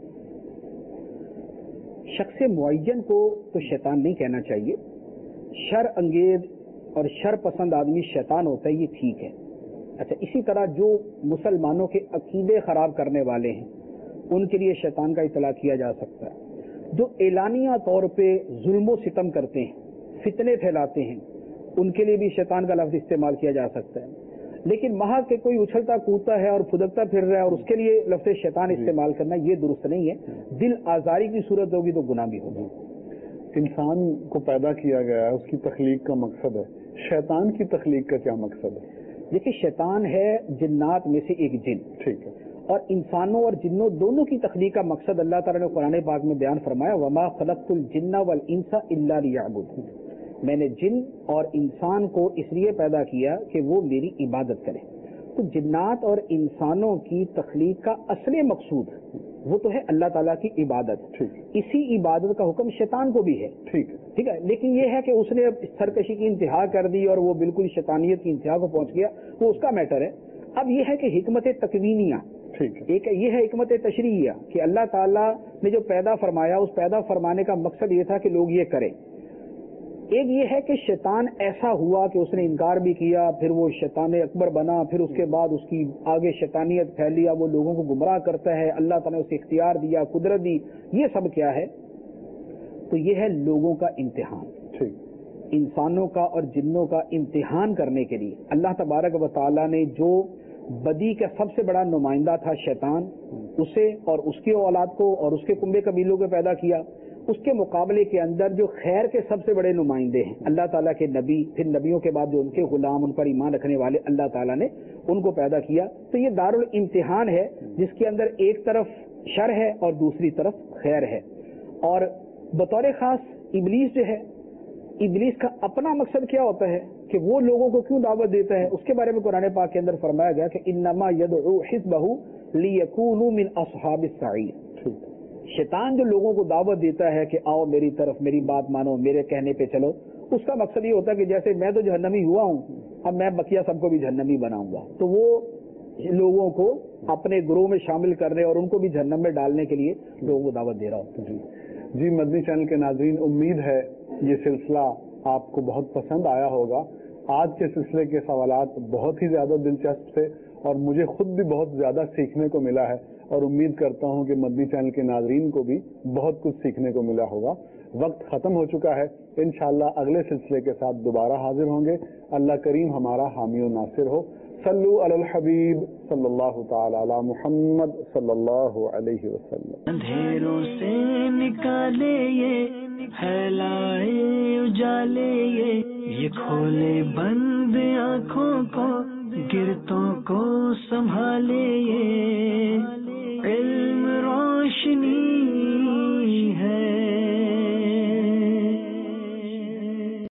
شخص معین کو تو شیطان نہیں کہنا چاہیے. شر انگیز اور شر پسند آدمی شیطان ہوتا ہے, یہ ٹھیک ہے. اچھا, اسی طرح جو مسلمانوں کے عقیدے خراب کرنے والے ہیں ان کے لیے شیطان کا اطلاق کیا جا سکتا ہے. جو اعلانیہ طور پہ ظلم و ستم کرتے ہیں, فتنے پھیلاتے ہیں, ان کے لیے بھی شیطان کا لفظ استعمال کیا جا سکتا ہے. لیکن محض کہ کوئی اچھلتا کودتا ہے اور پھدکتا پھر رہا ہے اور اس کے لیے لفظ شیطان استعمال کرنا یہ درست نہیں ہے. دل آزاری کی صورت ہوگی تو گناہ بھی ہوگا. انسان کو پیدا کیا گیا ہے, اس کی تخلیق کا مقصد ہے. شیطان کی تخلیق کا کیا مقصد ہے؟ دیکھیے, شیطان ہے جنات میں سے ایک جن, ٹھیک ہے, اور انسانوں اور جنوں دونوں کی تخلیق کا مقصد اللہ تعالیٰ نے قرآن پاک میں بیان فرمایا, وما خلقت الجن والانس الا لیعبدون. میں نے جن اور انسان کو اس لیے پیدا کیا کہ وہ میری عبادت کریں. تو جنات اور انسانوں کی تخلیق کا اصل مقصود وہ تو ہے اللہ تعالیٰ کی عبادت. اسی عبادت کا حکم شیطان کو بھی ہے. ٹھیک ہے, لیکن یہ ہے کہ اس نے سرکشی کی انتہا کر دی اور وہ بالکل شیطانیت کی انتہا کو پہنچ گیا, وہ اس کا میٹر ہے. اب یہ ہے کہ حکمت تکوینیہ, ایک یہ ہے حکمت تشریعیہ کہ اللہ تعالیٰ نے جو پیدا فرمایا اس پیدا فرمانے کا مقصد یہ تھا کہ لوگ یہ کریں. ایک یہ ہے کہ شیطان ایسا ہوا کہ اس نے انکار بھی کیا, پھر وہ شیطان اکبر بنا, پھر اس کے بعد اس کی آگے شیطانیت پھیلی, وہ لوگوں کو گمراہ کرتا ہے, اللہ تعالیٰ نے اسے اختیار دیا, قدرت دی. یہ سب کیا ہے؟ تو یہ ہے لوگوں کا امتحان. انسانوں کا اور جنوں کا امتحان کرنے کے لیے اللہ تبارک و تعالیٰ نے جو بدی کا سب سے بڑا نمائندہ تھا شیطان, اسے اور اس کی اولاد کو اور اس کے کنبے قبیلوں کو پیدا کیا. اس کے مقابلے کے اندر جو خیر کے سب سے بڑے نمائندے ہیں اللہ تعالیٰ کے نبی, پھر نبیوں کے بعد جو ان کے غلام, ان پر ایمان رکھنے والے, اللہ تعالیٰ نے ان کو پیدا کیا. تو یہ دارالامتحان ہے جس کے اندر ایک طرف شر ہے اور دوسری طرف خیر ہے. اور بطور خاص ابلیس جو ہے, ابلیس کا اپنا مقصد کیا ہوتا ہے کہ وہ لوگوں کو کیوں دعوت دیتا ہے, اس کے بارے میں قرآن پاک کے اندر فرمایا گیا کہ انما یدعو حزبہ لیکونوا من اصحاب السعیر. شیطان جو لوگوں کو دعوت دیتا ہے کہ آؤ میری طرف, میری بات مانو, میرے کہنے پہ چلو, اس کا مقصد یہ ہوتا ہے کہ جیسے میں تو جہنمی ہوا ہوں, اب میں بقیہ سب کو بھی جہنمی بناؤں گا. تو وہ لوگوں کو اپنے گروہ میں شامل کرنے اور ان کو بھی جہنم میں ڈالنے کے لیے لوگوں کو دعوت دے رہا ہوتا ہے. جی مدنی چینل کے ناظرین, امید ہے یہ سلسلہ آپ کو بہت پسند آیا ہوگا. آج کے سلسلے کے سوالات بہت ہی زیادہ دلچسپ تھے اور مجھے خود بھی بہت زیادہ سیکھنے کو ملا ہے, اور امید کرتا ہوں کہ مدنی چینل کے ناظرین کو بھی بہت کچھ سیکھنے کو ملا ہوگا. وقت ختم ہو چکا ہے, انشاءاللہ اگلے سلسلے کے ساتھ دوبارہ حاضر ہوں گے. اللہ کریم ہمارا حامی و ناصر ہو. صلو علی الحبیب صلی اللہ تعالی علی محمد صلی اللہ علیہ وسلم. اندھیروں سے نکالے یہ پھیلائے اجالے, یہ کھولے بند آنکھوں کو, گرتوں کو سنبھالے,